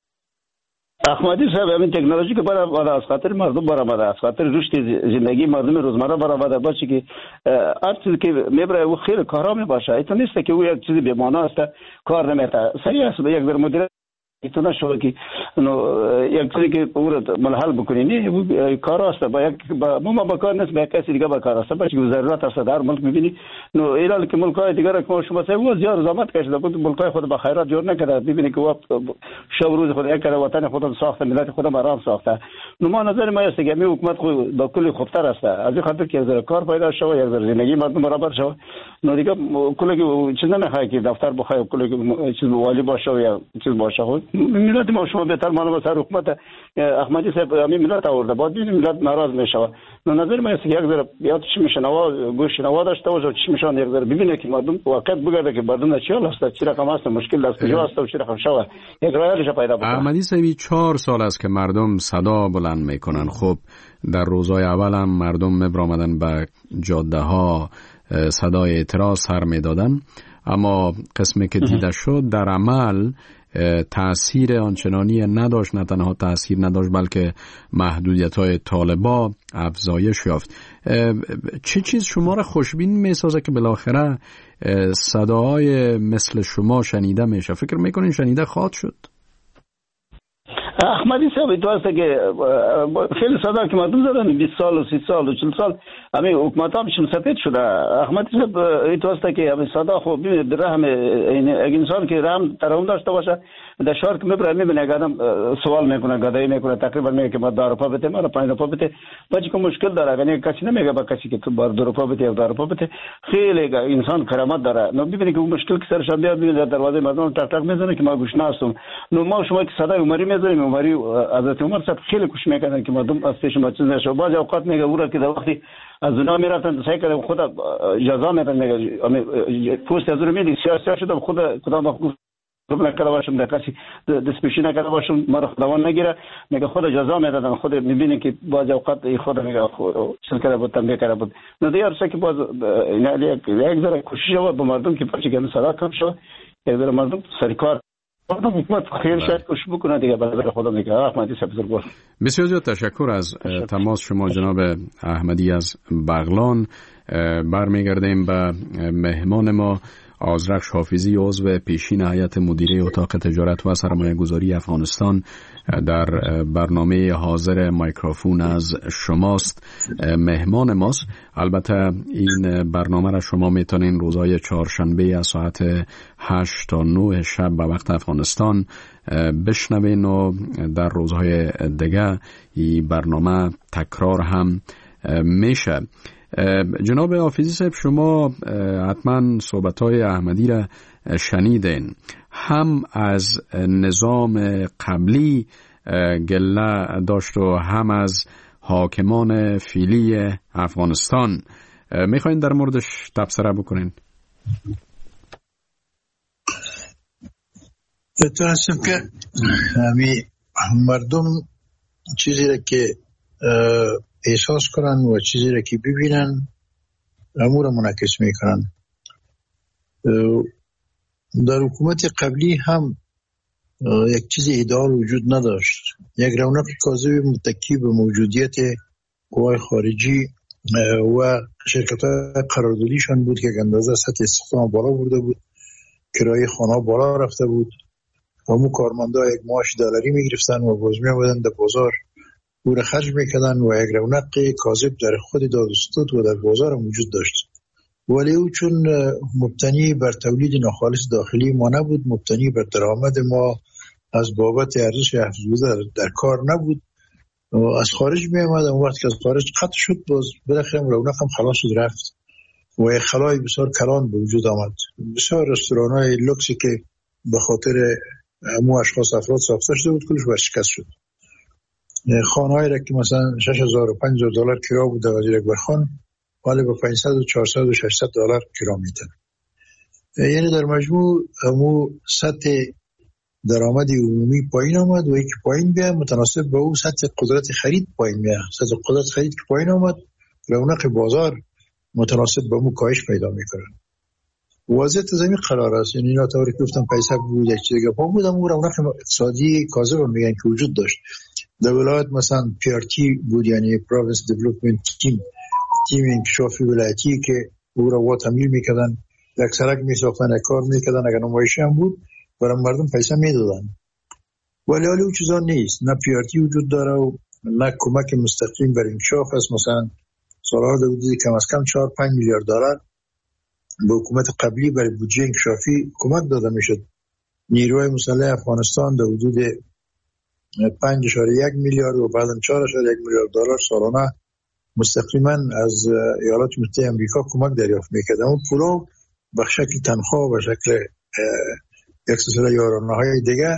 احمدی صاحب همین تکنولوژی که برای از خاطر مردم برآمده از خاطر رشد زندگی مردم روزمره برآمده باشه که هر چیزی که میبره او خیلی کارا میباشه. ایتون نیست که او یک چیزی به معنا است کار نمیته. صحیح است به یک در مدیر ایتون نشوه که یک چیزی که او را ملحل بکنی نه کار است با یک ما با کار نیست به کسی دیگه با کار است باشه که ضرورت است در ملک میبینی. نو ایران که ملک‌های دیگر که شما سه او زیاد زحمت کشیده بود ملک‌های خود با خیرات جور نکرده. ببینی که وقت شب روز خود یک کار وطن خودم ساخته ملت خودم آرام ساخته. نو ما نظر ما است که می حکومت خود با کلی خوبتر است از این خاطر که از کار پیدا شود یک در زندگی مردم برابر شود. نو دیگه کلی چیز نمیخواد که دفتر بخواد کلی چیز والی باشه یا چیز باشه. ملت ما شما بهتر معلومه سر حکومت احمدی صاحب همین ملت آورده بعد ببینیم ملت ناراض میشه. نظر من است که یک ذره یاد چی میشه نوا گوش نوا داشته باشه چی میشن یک ذره ببینه که مردم واقعا بگرده که مردم چی حال است چی رقم است مشکل است کجا است و چی رقم شود یک رایش پیدا بکنه. احمدی صاحب چهار سال است که مردم صدا بلند میکنن. خب در روزهای اول هم مردم میبرامدن به جاده ها صدای اعتراض سر میدادن اما قسمی که دیده شد در عمل تأثیر آنچنانی نداشت. نه تنها تأثیر نداشت بلکه محدودیت‌های طالبا افزایش یافت. چه چیز شما را خوشبین می‌سازه که بالاخره صداهای مثل شما شنیده میشه؟ فکر می‌کنین شنیده خواهد شد؟ احمدی صاحب تو است که خیلی صدا که مردم زدن بیست سال و سی سال و چهل سال همین حکومت هم شم سفید شده. احمدی صاحب تو است که همین صدا خب ببینید رحم این انسان که رحم ترحم داشته باشه در شهر که میبره میبینه آدم سوال میکنه گدایی میکنه تقریبا میگه که ما دو روپا بده ما پنج روپا بده بچه که مشکل داره یعنی کسی نمیگه با کسی که تو بار دو روپا بده یا دو روپا بده. خیلی انسان کرامت داره. نو ببینید که اون مشکل که سرش بیاد ببینید در دروازه مردم تق تق میزنه که ما گوش نستم. نو ما شما که صدای عمری میزنیم عمری حضرت عمر صاحب خیلی خوش میکنن که مردم از پیش ما چیز نشه. بعضی اوقات میگه اورا که در وقتی از اونا میرفتن سعی کردم خدا جزا میدن میگه پوست از اون میدی سیاست شده خدا خدا مخصوص نکرده باشم در کسی دستپیشی نکرده باشم ما رو خداوند نگیره میگه خدا جزا میدادن. خود میبینی که بعضی اوقات خدا میگه چیز کرده بود تنبیه کرده بود. نه دیار سه که باز یعنی یک ذره کوشش بود به مردم که پاچه که صدا کم شد یک ذره مردم سرکار مردم حکومت خیر شاید کوشش بکنه دیگه برای خدا میگه. احمدی صاحب بزرگوار بسیار زیاد تشکر از تماس شما جناب احمدی از بغلان. برمیگردیم به مهمان ما آذرخش حافظی عضو پیشین هیئت مدیره اتاق تجارت و سرمایه گذاری افغانستان در برنامه حاضر مایکروفون از شماست مهمان ماست. البته این برنامه را شما میتونین روزهای چهارشنبه از ساعت هشت تا نه شب به وقت افغانستان بشنوین و در روزهای دیگه این برنامه تکرار هم میشه. جناب حافظی صاحب شما حتما صحبت‌های احمدی را شنیدین. هم از نظام قبلی گله داشت و هم از حاکمان فعلی افغانستان. میخواین در موردش تبصره بکنین؟ تو هستم که همی مردم چیزی را که احساس کنن و چیزی را که ببینن امور منعکس میکنن. در حکومت قبلی هم یک چیز ایدئال وجود نداشت. یک رونق کاذب متکی به موجودیت قوای خارجی و شرکت‌های قراردادیشان بود که اندازه سطح استخدام بالا برده بود، کرایه خانه بالا رفته بود و مو کارمندا یک معاش دلاری میگرفتن و باز میآمدن در بازار او را خرج میکردن و یک رونق کاذب در خود دادستود و در بازار موجود داشت. ولی او چون مبتنی بر تولید ناخالص داخلی ما نبود، مبتنی بر درآمد ما از بابت ارزش افزوده در, در کار نبود و از خارج می آمد. اون وقت که از خارج قطع شد باز بالاخره رونق هم خلاص شد رفت و یک خلای بسیار کلان به وجود آمد. بسیار رستوران‌های لوکسی که به خاطر مو اشخاص افراد ساخته شده بود کلش ورشکست شد. خانه‌ای را که مثلا شش هزار و پنج هزار دلار کرا بود در وزیر اکبر خان حالا به پانصد و چهارصد و ششصد دلار کرا میدن. یعنی در مجموع مو سطح درآمد عمومی پایین آمد و یک پایین بیا متناسب با او سطح قدرت خرید پایین بیا. سطح قدرت خرید که پایین آمد رونق بازار متناسب با مو کاهش پیدا میکنه. وضعیت زمین قرار است. یعنی اینا طوری که گفتم پیسه بود یک چیزی که پا بود اما رونق اقتصادی کاذب میگن که وجود داشت. در ولایت مثلا پی آر تی بود، یعنی پروینس دیولپمنت تیم، تیم انکشافی ولایتی که او را تمویل میکردن، یک سرک میساختن، یک کار میکردن، اگر نمایشی هم بود برای مردم پیسه میدادن. ولی حالا او چیزا نیست. نه پی آر تی وجود داره و نه کمک مستقیم بر انکشاف است. مثلا سالها حدودی کم از کم چهار پنج میلیارد دلار به حکومت قبلی برای بودجه انکشافی کمک داده میشد. نیروی مسلح افغانستان در حدود پنج اشاره یک میلیارد و بعدم چهار اشاره یک میلیارد دلار سالانه مستقیما از ایالات متحده آمریکا کمک دریافت میکرد. اون پولا به شکل تنخواه و شکل یک سلسله یارانه‌های دیگه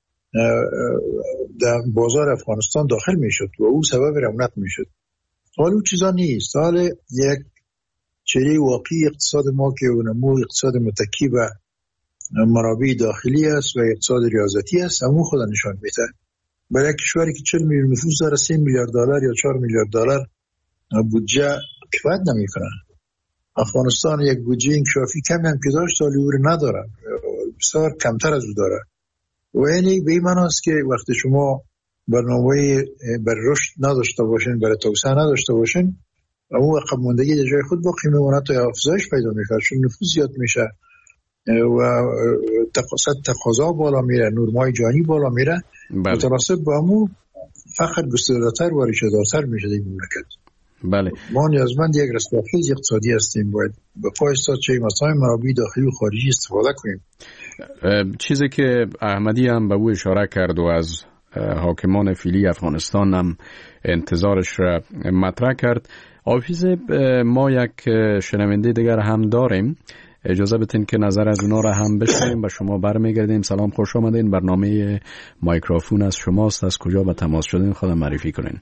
در بازار افغانستان داخل میشد و او سبب رونق میشد. حالا اون چیزا نیست. حالا یک چهره واقعی اقتصاد ما که اونمو اقتصاد متکی به منابع داخلی است و اقتصاد ریاضتی است همون خدا نشان میده. برای کشوری که چهل میلیون نفوس داره سه میلیارد دلار یا چهار میلیارد دلار بودجه کفایت نمیکنه. افغانستان یک بودجه انکشافی کمی هم که داشت ولی او رو نداره، بسیار کمتر از او داره. و یعنی به این معنی است که وقتی شما برنامه برای رشد نداشته باشین، برای توسعه نداشته باشین، اما عقب ماندگی در جای خود باقی میمونه تا افزایش پیدا میکنه، چون نفوس زیاد میشه و تقاضا بالا میره، نورمای جانی بالا میره متناسب با امو فقط گسترده‌تر و ریشه‌دارتر میشه این مملکت. بله. ما نیازمند یک رستاخیز اقتصادی هستیم، باید به پای استاد چه مسائل منابع داخلی و خارجی استفاده کنیم. چیزی که احمدی هم به او اشاره کرد و از حاکمان فعلی افغانستان هم انتظارش را مطرح کرد. آفیز ما یک شنونده دیگر هم داریم، اجازه بدین که نظر از اونا را هم بشنویم و شما برمیگردیم. سلام، خوش آمدین. برنامه مایکروفون از شماست. از کجا به تماس شدین خودم معرفی کنین.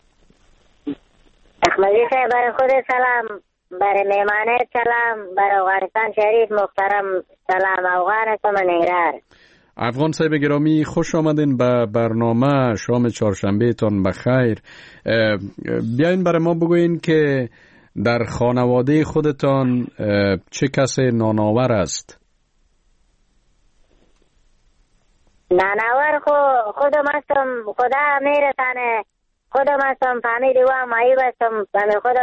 احمدی صاحب برای خود سلام، برای میمانت سلام، برای افغانستان شریف محترم سلام. افغان هستم نگرار. افغان صاحب گرامی، خوش آمدین به برنامه. شام چهارشنبه تان بخیر. بیاین برای ما بگوین که در خانواده خودتان چه کس نانآور است؟ نانآور خو خودم هستم، خدا میرسانه. خودم هستم، فامیلی و مایی بستم. خودم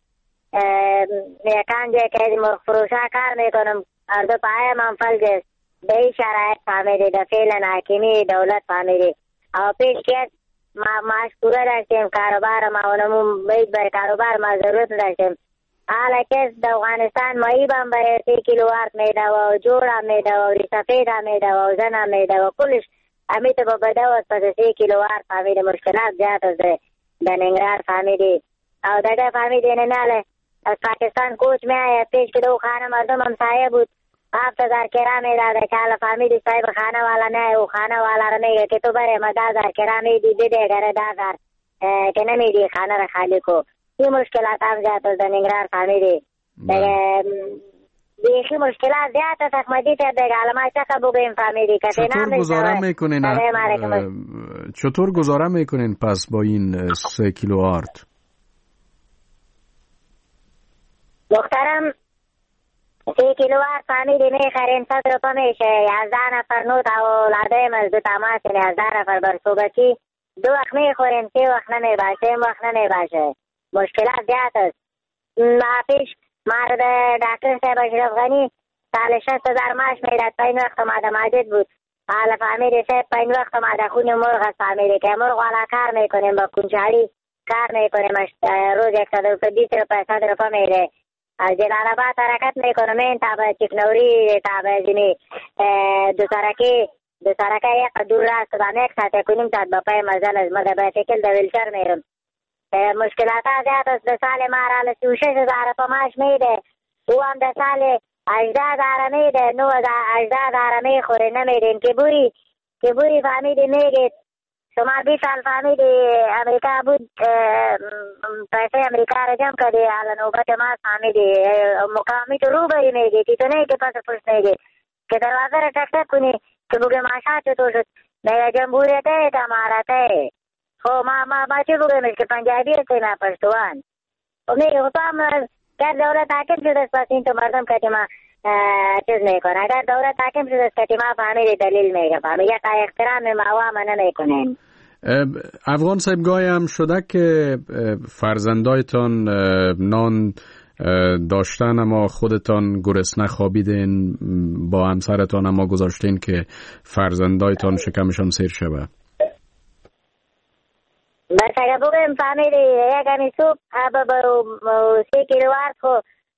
یکانجه که مرغ فروشا کار میکنم. اردو پایه من فلج به این شرایط فامیلی ده فعلا حاکمی دولت فامیلی او پیش که ما مشکوره داشتیم کاروبار ما اونمون بید بر کاروبار ما ضرورت داشتیم. حالا که در افغانستان مایی بام برای سی کیلو وارد میده و جور هم میده و سفید هم میده و زن هم میده و کلش امیت با بده و پس سی کیلو وارد فامیلی مشکلات زیاد از در ننگرار فامیلی او داده فامیلی نناله از پاکستان کوچ می آید. پیش که دو خانه مردم هم سایه بود هفت هزار کرا می داده که حالا فامیلی صاحب خانه والا نه او خانه والا را میگه که تو بره ما دازار کرا می دی بده گره دازار که نمی دی خانه را خالی کو. این مشکلات هم زیاد از در ننگرار فامیلی بیخی مشکلات زیاد از احمدی تا دیگه حالا ما چکا بگویم فامیلی چطور گذاره میکنین چطور گذاره میکنین پس با این سه کیلو آرد؟ محترم سی کیلو آرد فامیلی میخرین صد روپا میشه. یازده نفر نوت اولاده مزدو تماسین یازده نفر بر صوبتی دو وقت میخورین، سه وقت نمیباشه، سه وقت نمیباشه. مشکلات زیاد است. ما پیش مرد دکتر صاحب اشرف غنی سال شست هزار ماش میداد. پین وقت ماده ماجد بود. حالا فامیلی صاحب پین وقت ماده خونی مرغ است فامیلی که مرغ والا کار میکنیم با کنچاری کار میکنیم. روز یک صد روپا بیست روپا صد روپا میده. از جلال آباد حرکت میکنم این تا به چکنوری تا به جنی دو سرکی دو سرکی یک دور راست دام یک ساعت کنیم تا به پای مزل از مده بایسیکل دو ویلچر میرم. مشکلات ها زیاد است. دو سال ما را سی و شش هزار پا ماش میده. او هم دو سال هجده هزار میده. نو هجده هزار میخوره نمیدین که بوری که بوری فامیلی میگید شما بیست سال فامیلی امریکا بود پیسه امریکا را جمع کردی. حالا نوبت ما فامیلی مقامی تو رو بری میگی تی تو نه که پس پشت میگی که دروازه را تک تک کنی که بگه ماشا چطور شد میگه جمهوریت ہے امارت ہے. خب ما ما ما چه بگویمش که پنجابی هستی ما پشتوان خب میگه خب تو هم گر دولت حاکم شده است پس این تو مردم کتی ما چیز میکنه. اگر دولت حاکم شده است کتی ما فامیلی دلیل میگه فامیلی یک احترام ما ما نمیکنیم. افغان صاحب گاهی هم شده که فرزندایتان نان داشتن اما خودتان گرسنه خوابیدین، با همسرتان اما گذاشتین که فرزندایتان شکمشان سیر شوه؟ بس اگه بگویم فامیلی یک همی سوپ سی کیلو وارد خو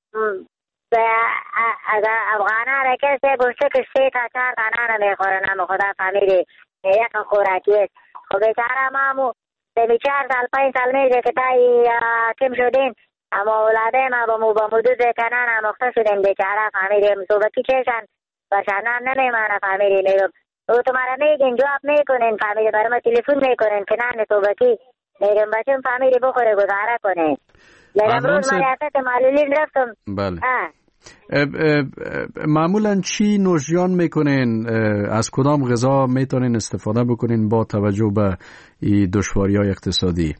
افغانه را کسی گوشته که سی تا چار دانه را میخورن اما خدا فامیلی یک خوراکی است. خب بیچاره مامو سمی چار سال پنج سال میده که تایی کم شدین اما اولاده ما با مو با مدود کنن مخته شدین بیچاره فامیلی صوبتی چشن باشنان نمیمانه فامیلی میگم او تمہارا میگین جواب میکنین فامیلی برای ما تلفن میکنین که نه صوبتی میگم بچم فامیلی بخوره گزاره کنه. میگم روز مریاست معلولین رفتم. بله. معمولا چی نوشیان میکنین؟ از کدام غذا میتونین استفاده بکنین با توجه به این دشواری های اقتصادی؟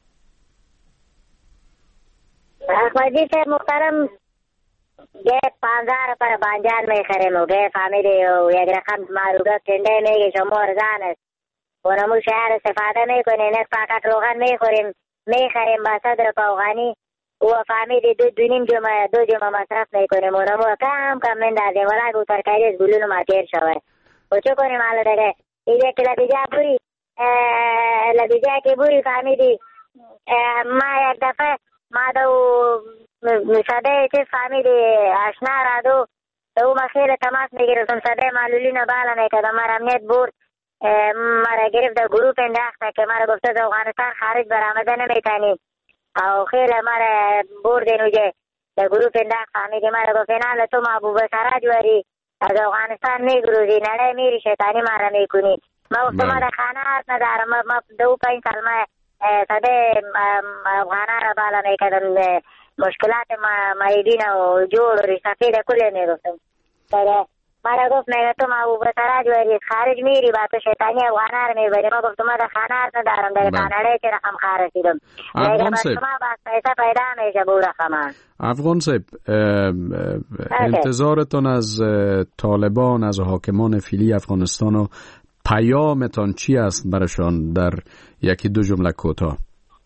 احمدی صاحب محترم گه پانزار پر بانجان میخریم و گه فامیلی و یک رقم معروضات کنده میگه شما ارزان است و نمو شهر استفاده میکنین. یک پاکت روغن میخوریم میخریم با صدر پاوغانی و فامیلی دو دونیم جمعه دو جمعه مصرف میکنیم و نمو کم کم من دادیم ولی گو ترکاری از گلون ما تیر شوه و چه کنیم حالا دیگه ایده که لبیجه بوری لبیجه که بوری فهمیدی ما یک دفعه ما دو صده چیز فهمیدی اشنا را دو دو ما خیلی تماس میگرفتم صده معلولین بالا میکردم مرا امنیت برد مرا گرفت در گروپ انداخته که مرا گفته از افغانستان خارج برآمده نمیتونی او خیلی مرا برد اینوجه در گروپ انداخت فهمیدی مرا گفت نه تو محبوب سراج وری از افغانستان میگروزی نره میری شیطانی مرا میکنی ما گفتم من خانه هست ندارم ما دو پنج سال ما صده افغانه را بالا میکردم مشکلات مریدین و جور و رشتفید کلی میگفتم مرا گفت میگه تو محبوب سراج وری خارج میری با تو شیطانی افغانه را میبری ما گفتم من خانه هست ندارم در کاناډا چه رقم خارسیدم میگه بس شما بس پیسه پیدا میشه بو رقم افغان صاحب انتظارتون از طالبان از حاکمان فعلی افغانستان و پیامتان چی است برشان در یکی دو جمله کوتاه؟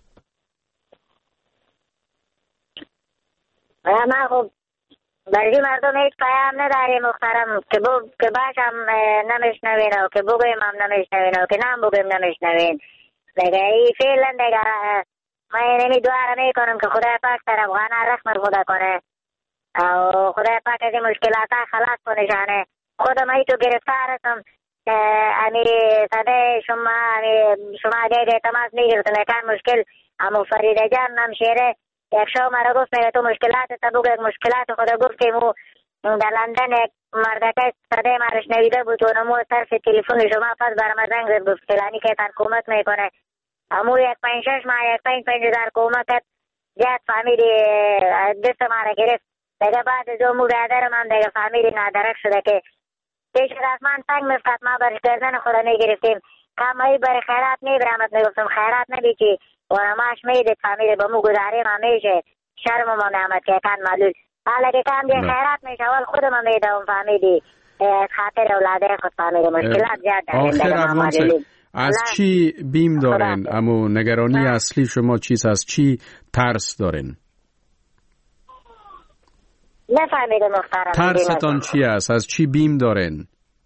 ما خب برای مردم هیچ پیام نداریم محترم که بو که باشم نمیشنوین و که بگویم هم نمیشنوین و که نام بگویم نمیشنوین دیگه ای فعلا دیگه ما اینمی دعا را میکنم که خدای پاک سر افغانان رحمت خدا کنه و خدای پاک از این مشکلات خلاص کنه شانه خودم ای تو گرفتار هستم امی صده شما امی شما دیگه تماس میگیرتم یکان مشکل امو فریده جان نمشیره یک شو مرا گفت میگه تو مشکلات تا بگو یک مشکلات خدا گفت که مو در لندن یک مردکه صده مرش نویده بود و نمو طرف تلفن شما پس برام زنگ زد گفت فلانی که تن کمک میکنه امو یک پنج شش ماه یک پنج پنج هزار کمکت زیاد فامیلی دست مارا گرفت دیگه بعد از امو برادرم هم دیگه فامیلی نادرک شده که پیش از آسمان تنگ مفتد ما برش گردن خدا میگرفتیم کامایی برای خیرات میبرامت میگفتم خیرات نبیچی و نماش میدید فامیلی با مو گذاریم همیشه شرم و نعمت که کن معلول حالا که کم دی خیرات میشه اول خودم میدم فامیلی خاطر اولاده خود فامیلی مشکلات زیاد داریم. از چی بیم دارین؟ اما نگرانی اصلی شما چیست؟ از چی ترس دارین؟ نفهمیده مختارم. ترستان چی است؟ از چی بیم دارین؟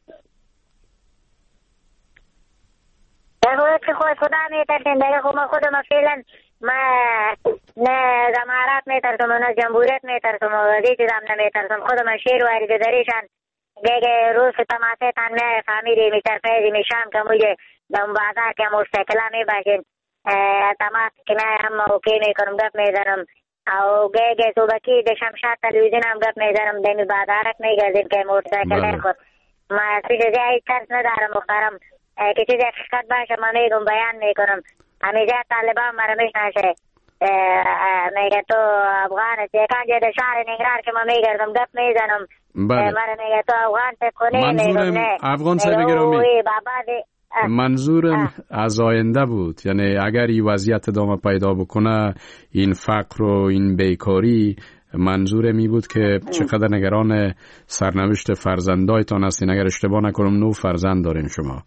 در که خود خدا میترسیم دیگه خود ما خودم فعلا ما نه زمارات میترسم و نه جمهوریت میترسم و دیگه چیز هم نمیترسم خودم شیر وارد داریشان دیگه روز تماسه تن نه فامیلی میترفیزی میشم که مجھے دم بازار که مستقلا میباشین تماس که نه هم اوکی میکنم گپ میزنم او گه صبح کی د شمشاد تلویزیون هم گپ میزنم دمی بازارک میگردیم که موترسایکل خود ما چیز زیادی ترس ندارم مختارم که چیز حقیقت باشه ما میگم بیان میکنم همیشه طالبان مرا میشناسه میگه تو افغان یکان جد شهر نگرار که ما میگردم گپ میزنم مرا میگه تو افغان تکنی میگم نه افغان صاحب گرامی منظورم از آینده بود، یعنی اگر این وضعیت ادامه پیدا بکنه این فقر و این بیکاری، منظور می بود که چقدر نگران سرنوشت فرزندایتان هستین. اگر اشتباه نکنم نو فرزند دارین شما.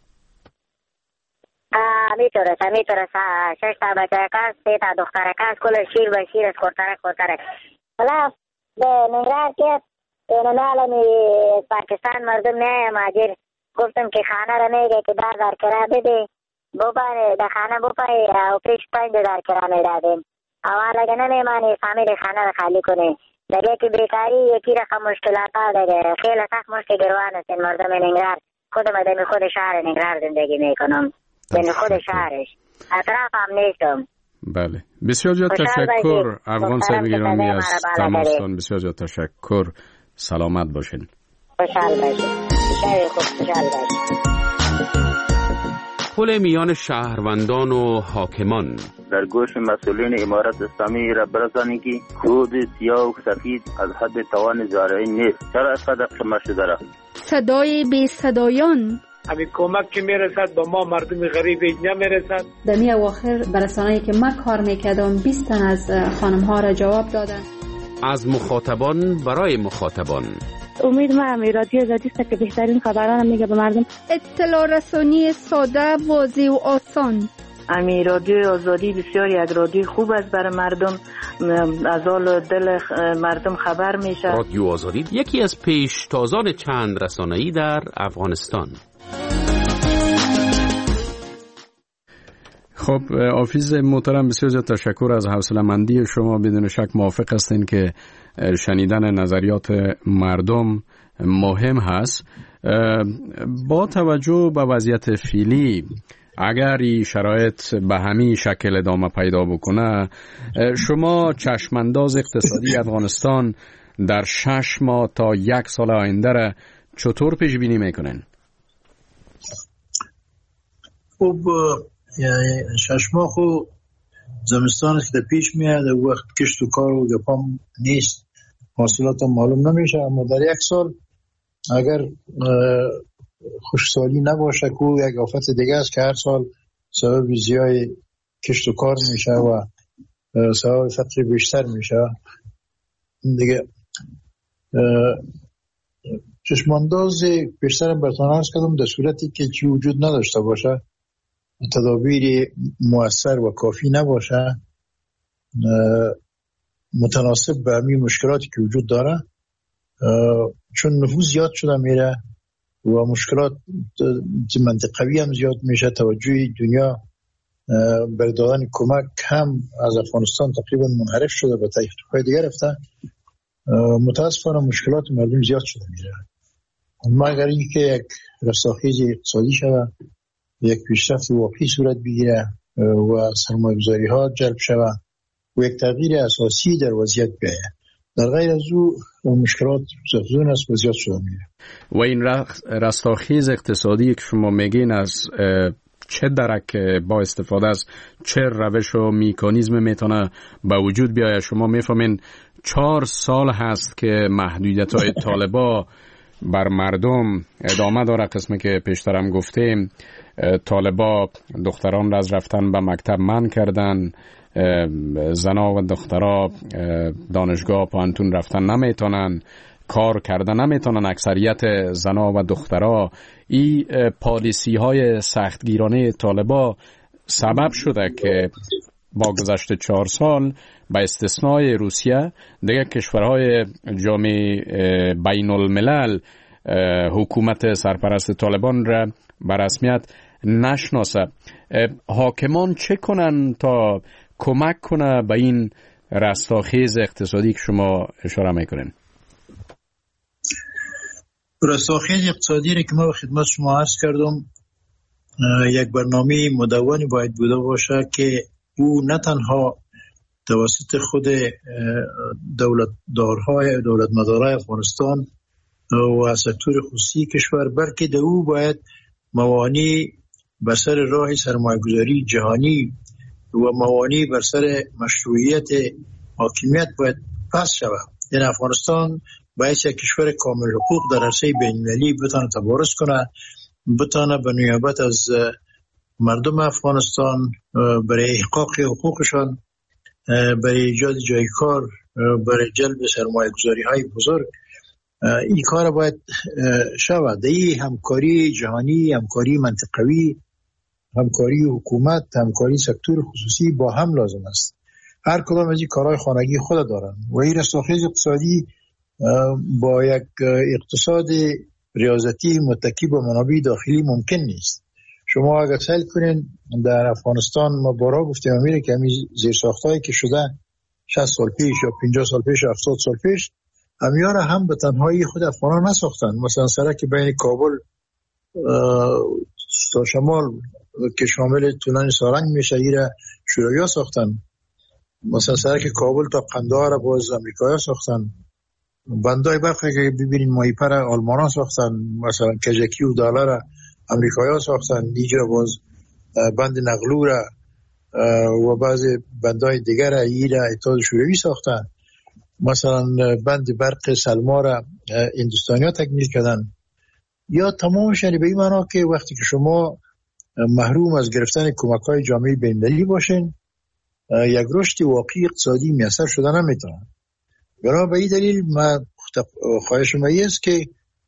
میتورست میتورست شش تا بچه کاس سه تا دختر کاس کل شیر به شیر از خورترک خورترک. حالا به نگرار که اینمالا پاکستان مردم نه ماجر گفتم که خانه را میگه که دار دار کرا بده بپاره در خانه بپایی و پیش پنج دار کرا میدادیم اول اگه نمیمانی فامیل خانه را خالی کنه دیگه که بیکاری یکی رقم مشکلات ها دیگه خیلی سخت مشکل گروان است این مردم نگرار. خودم دمی خود شهر نگرار زندگی میکنم دمی خود شهرش اطراف هم نیستم. بله بسیار زیاد تشکر افغان صاحب گرامی از تماستان. بسیار زیاد تشکر. سلامت باشین. خوشحال باشین. پل میان شهروندان و حاکمان در گوش مسئولین امارت اسلامی را برسانید که خود سیاه و سفید از حد توان زارعی نیست. چرا اینقدر شما شده را صدای بی صدایان همین کمک که میرسد با ما مردم غریب اینجا میرسد. در می اواخر برسانه‌ای که من کار میکردم بیست تن از خانم ها را جواب دادن. از مخاطبان برای مخاطبان. امید ما هم رادیو آزادی است که بهترین خبران میگه به مردم. اطلاع رسانی ساده، واضح و آسان. امی رادیو آزادی بسیار یک رادیو خوب است برای مردم، از حال دل مردم خبر میشه. رادیو آزادی یکی از پیشتازان چند رسانه‌ای در افغانستان. خب آفیز محترم، بسیار زیاد تشکر از حوصله‌مندی شما. بدون شک موافق هستین که شنیدن نظریات مردم مهم هست. با توجه به وضعیت فعلی، اگر این شرایط به همین شکل ادامه پیدا بکنه، شما چشمانداز اقتصادی افغانستان در شش ماه تا یک سال آینده را چطور پیش بینی میکنین؟ خب شش ماه خو زمستان است که پیش میاد، وقت کشت و کار و گپام نیست، حاصلات معلوم نمیشه. اما در یک سال اگر خوشسالی نباشه که یک آفت دیگه است که هر سال سبب زیای کشت و کار میشه و سبب فقر بیشتر میشه دیگه. چشمانداز بیشتر برتان عرض کردم در صورتی که چی وجود نداشته باشه، تدابیر مؤثر و کافی نباشه، متناسب به همین مشکلاتی که وجود داره، چون نفوذ زیاد شده میره و مشکلات منطقوی هم زیاد میشه، توجه دنیا بر دادن کمک هم از افغانستان تقریبا منحرف شده، به طرف‌های دیگه رفته. متاسفانه مشکلات مردم زیاد شده میره. مگر اینکه یک رستاخیز اقتصادی شود، یک پیشرفت واقعی صورت بگیره و سرمایه‌گذاری ها جلب شود و یک تغییر اساسی در وضعیت بیاید، در غیر از او مشکلات زفزون است و زیاد شده میره. و این رستاخیز اقتصادی که شما میگین از چه درک با استفاده از چه روش و میکانیزم میتونه به وجود بیاید؟ شما میفهمین چهار سال هست که محدودیت های طالبا بر مردم ادامه داره. قسمی که پیشترم گفتیم، طالبا دختران را از رفتن به مکتب منع کردن، زنا و دخترها دانشگاه پانتون رفتن نمیتونن، کار کردن نمیتونن. اکثریت زنا و دخترها این پالیسی های سختگیرانه طالبا سبب شده که با گذشت چهار سال با استثنای روسیه دیگه کشورهای جامعه بین الملل حکومت سرپرست طالبان را به رسمیت نشناسه. حاکمان چه کنن تا کمک کنه به این رستاخیز اقتصادی که شما اشاره میکنین؟ رستاخیز اقتصادی را که ما به خدمت شما عرض کردم، یک برنامه مدونی باید بوده باشه که او نه تنها توسط خود دولتدارهای دولت مدارای افغانستان و سکتور خصوصی کشور، بلکه در او باید موانع بر سر راه سرمایه‌گذاری جهانی و موانع بر سر مشروعیت حاکمیت باید پس شود. این افغانستان باید یک کشور کامل حقوق در عرصه بین‌المللی بتونه تبارز کنه، بتونه به نیابت از مردم افغانستان برای احقاق حقوقشان، برای ایجاد جای کار، برای جلب سرمایه‌گذاری های بزرگ، این کار باید شود. این همکاری جهانی، همکاری منطقوی، همکاری حکومت، همکاری سکتور خصوصی با هم لازم است. هر کدام از این کارهای خانگی خود دارن و این رستاخیز اقتصادی با یک اقتصاد ریاضتی متکی به منابع داخلی ممکن نیست. شما اگر سعی کنین در افغانستان، ما بارها گفتیم امیره که همین زیرساختایی که شده شصت سال پیش یا پنجاه سال پیش یا هفتاد سال پیش، همیان هم به تنهایی خود افغانان نساختن. مثلا سرک بین کابل تا شمال که شامل تونل سارنگ میشه، ایره شوروی‌ها ساختن. مثلا سرک کابل تا قندهار را باز امریکایی‌ها ساختن. بندای برخی که ببینین ماهیپر آلمان‌ها ساختن، مثلا کجکی و داله را امریکایی‌ها ساختن. دیجا باز بند نقلو را و بعض بندای دیگر را ایره اتحاد شوروی ساختن. مثلا بند برق سلما را هندوستانی‌ها تکمیل کردن. یا تمامش یعنی به این معنا که وقتی که شما محروم از گرفتن کمک‌های جامعه بین‌المللی باشین، یک رشد واقعی اقتصادی میسر شده نمیتونه. برای به این دلیل ما خواهش ما است که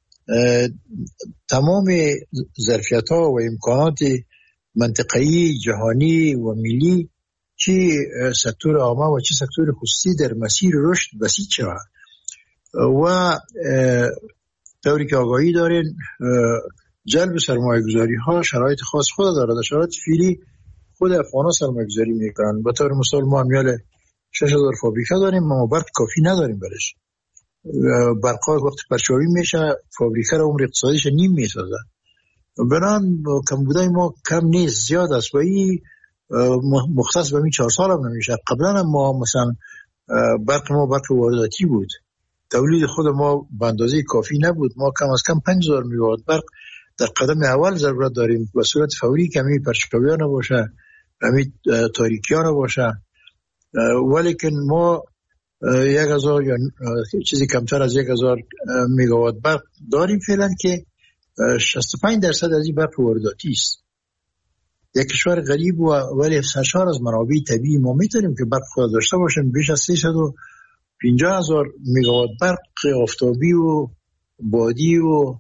تمام ظرفیت‌ها و امکانات منطقه‌ای، جهانی و ملی، چی سکتور عامه و چی سکتور خصوصی در مسیر رشد بسیط شود و طوری که آگاهی دارین جلب سرمایه گذاری ها شرایط خاص خود داره. در شرایط فعلی خود افغان‌ها سرمایه‌گذاری میکنن. به طور مثال ما میال شش هزار فابریکه داریم، ما برق کافی نداریم برش. برقا وقتی پرچاوی میشه فابریکه رو عمر اقتصادیش نیم میسازه. بران کمبودای ما کم نیست، زیاد است و این مختص به می چهار سال هم نمیشه. قبلا ما مثلا برق ما برق وارداتی بود، تولید خود ما به اندازه کافی نبود. ما کم از کم پنج هزار میوات برق در قدم اول ضرورت داریم به صورت فوری، کمی پرچاوی ها نباشه، کمی تاریکی ها نباشه. ولیکن ما یک هزار یا چیزی کمتر از یک هزار میگاوات برق داریم فعلا که شصت و پنج درصد از این برق وارداتی است. یک کشور غریب و ولی سرشار از منابع طبیعی ما میتونیم که برق خود داشته باشیم. بیش از سیصد و پنجاه هزار میگاوات برق آفتابی و بادی و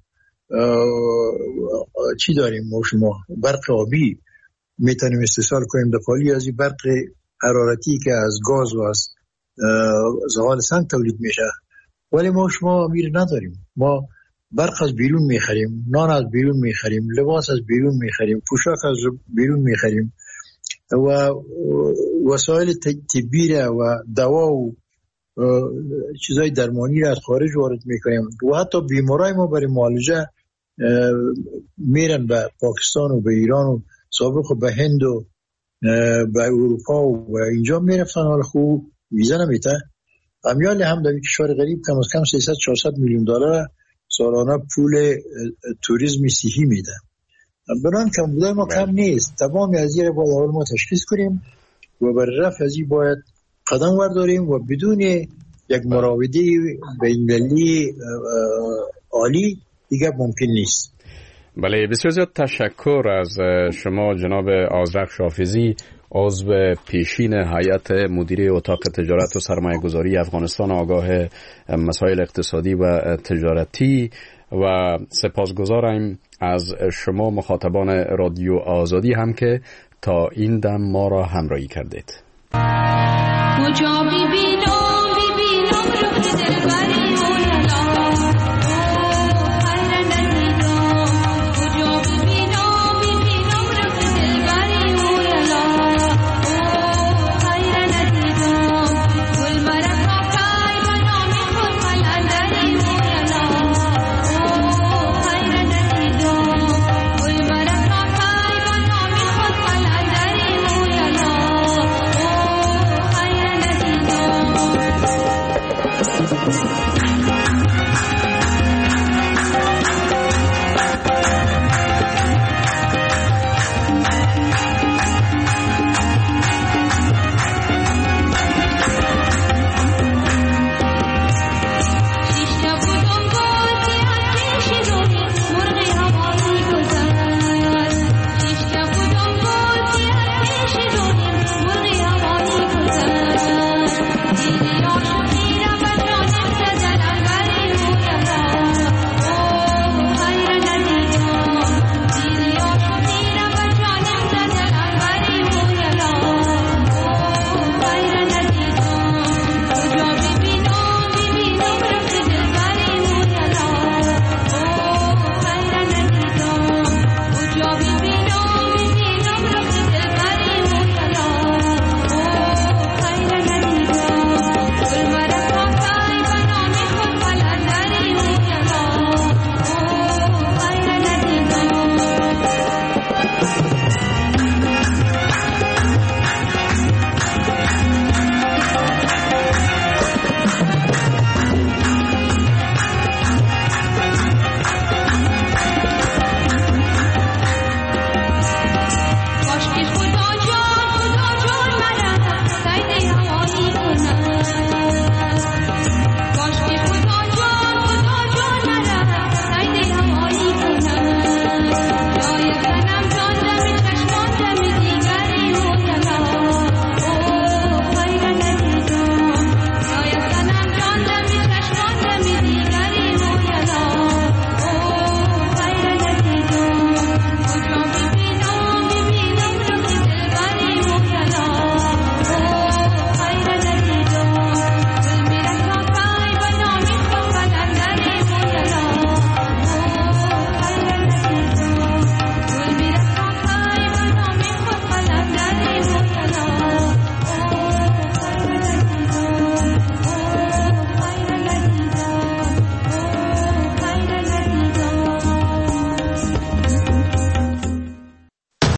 چی داریم ما شما برق آبی میتونیم استحصال کنیم. در قالی از این برق حرارتی که از گاز و از زغال سنگ تولید میشه، ولی ما شما امیر نداریم. ما برق از بیرون میخریم، نان از بیرون میخریم، لباس از بیرون میخریم، پوشاک از بیرون میخریم و وسایل طبی و دوا و چیزای درمانی را از خارج وارد میکنیم و حتی بیمارای ما برای معالجه میرن به پاکستان و به ایران و سابق به هند و به اروپا و اینجا میرفتن، حال خوب ویزا نمیده. امیال هم در کشور غریب کم از کم سیصد چهارصد میلیون دلار سالانه پول توریسم صحی میده. بران کم بوده ما کم نیست. تمام از این باید اول ما تشخیص کنیم و بر رفع از این باید قدم ورداریم و بدون یک مراوده بین‌المللی عالی دیگه ممکن نیست. بله، بسیار زیاد تشکر از شما جناب آذرخ شافزی، عضو پیشین هیئت مدیره اتاق تجارت و سرمایه گذاری افغانستان، آگاه مسائل اقتصادی و تجارتی، و سپاسگزارم از شما مخاطبان رادیو آزادی هم که تا این دم ما را همراهی کردید.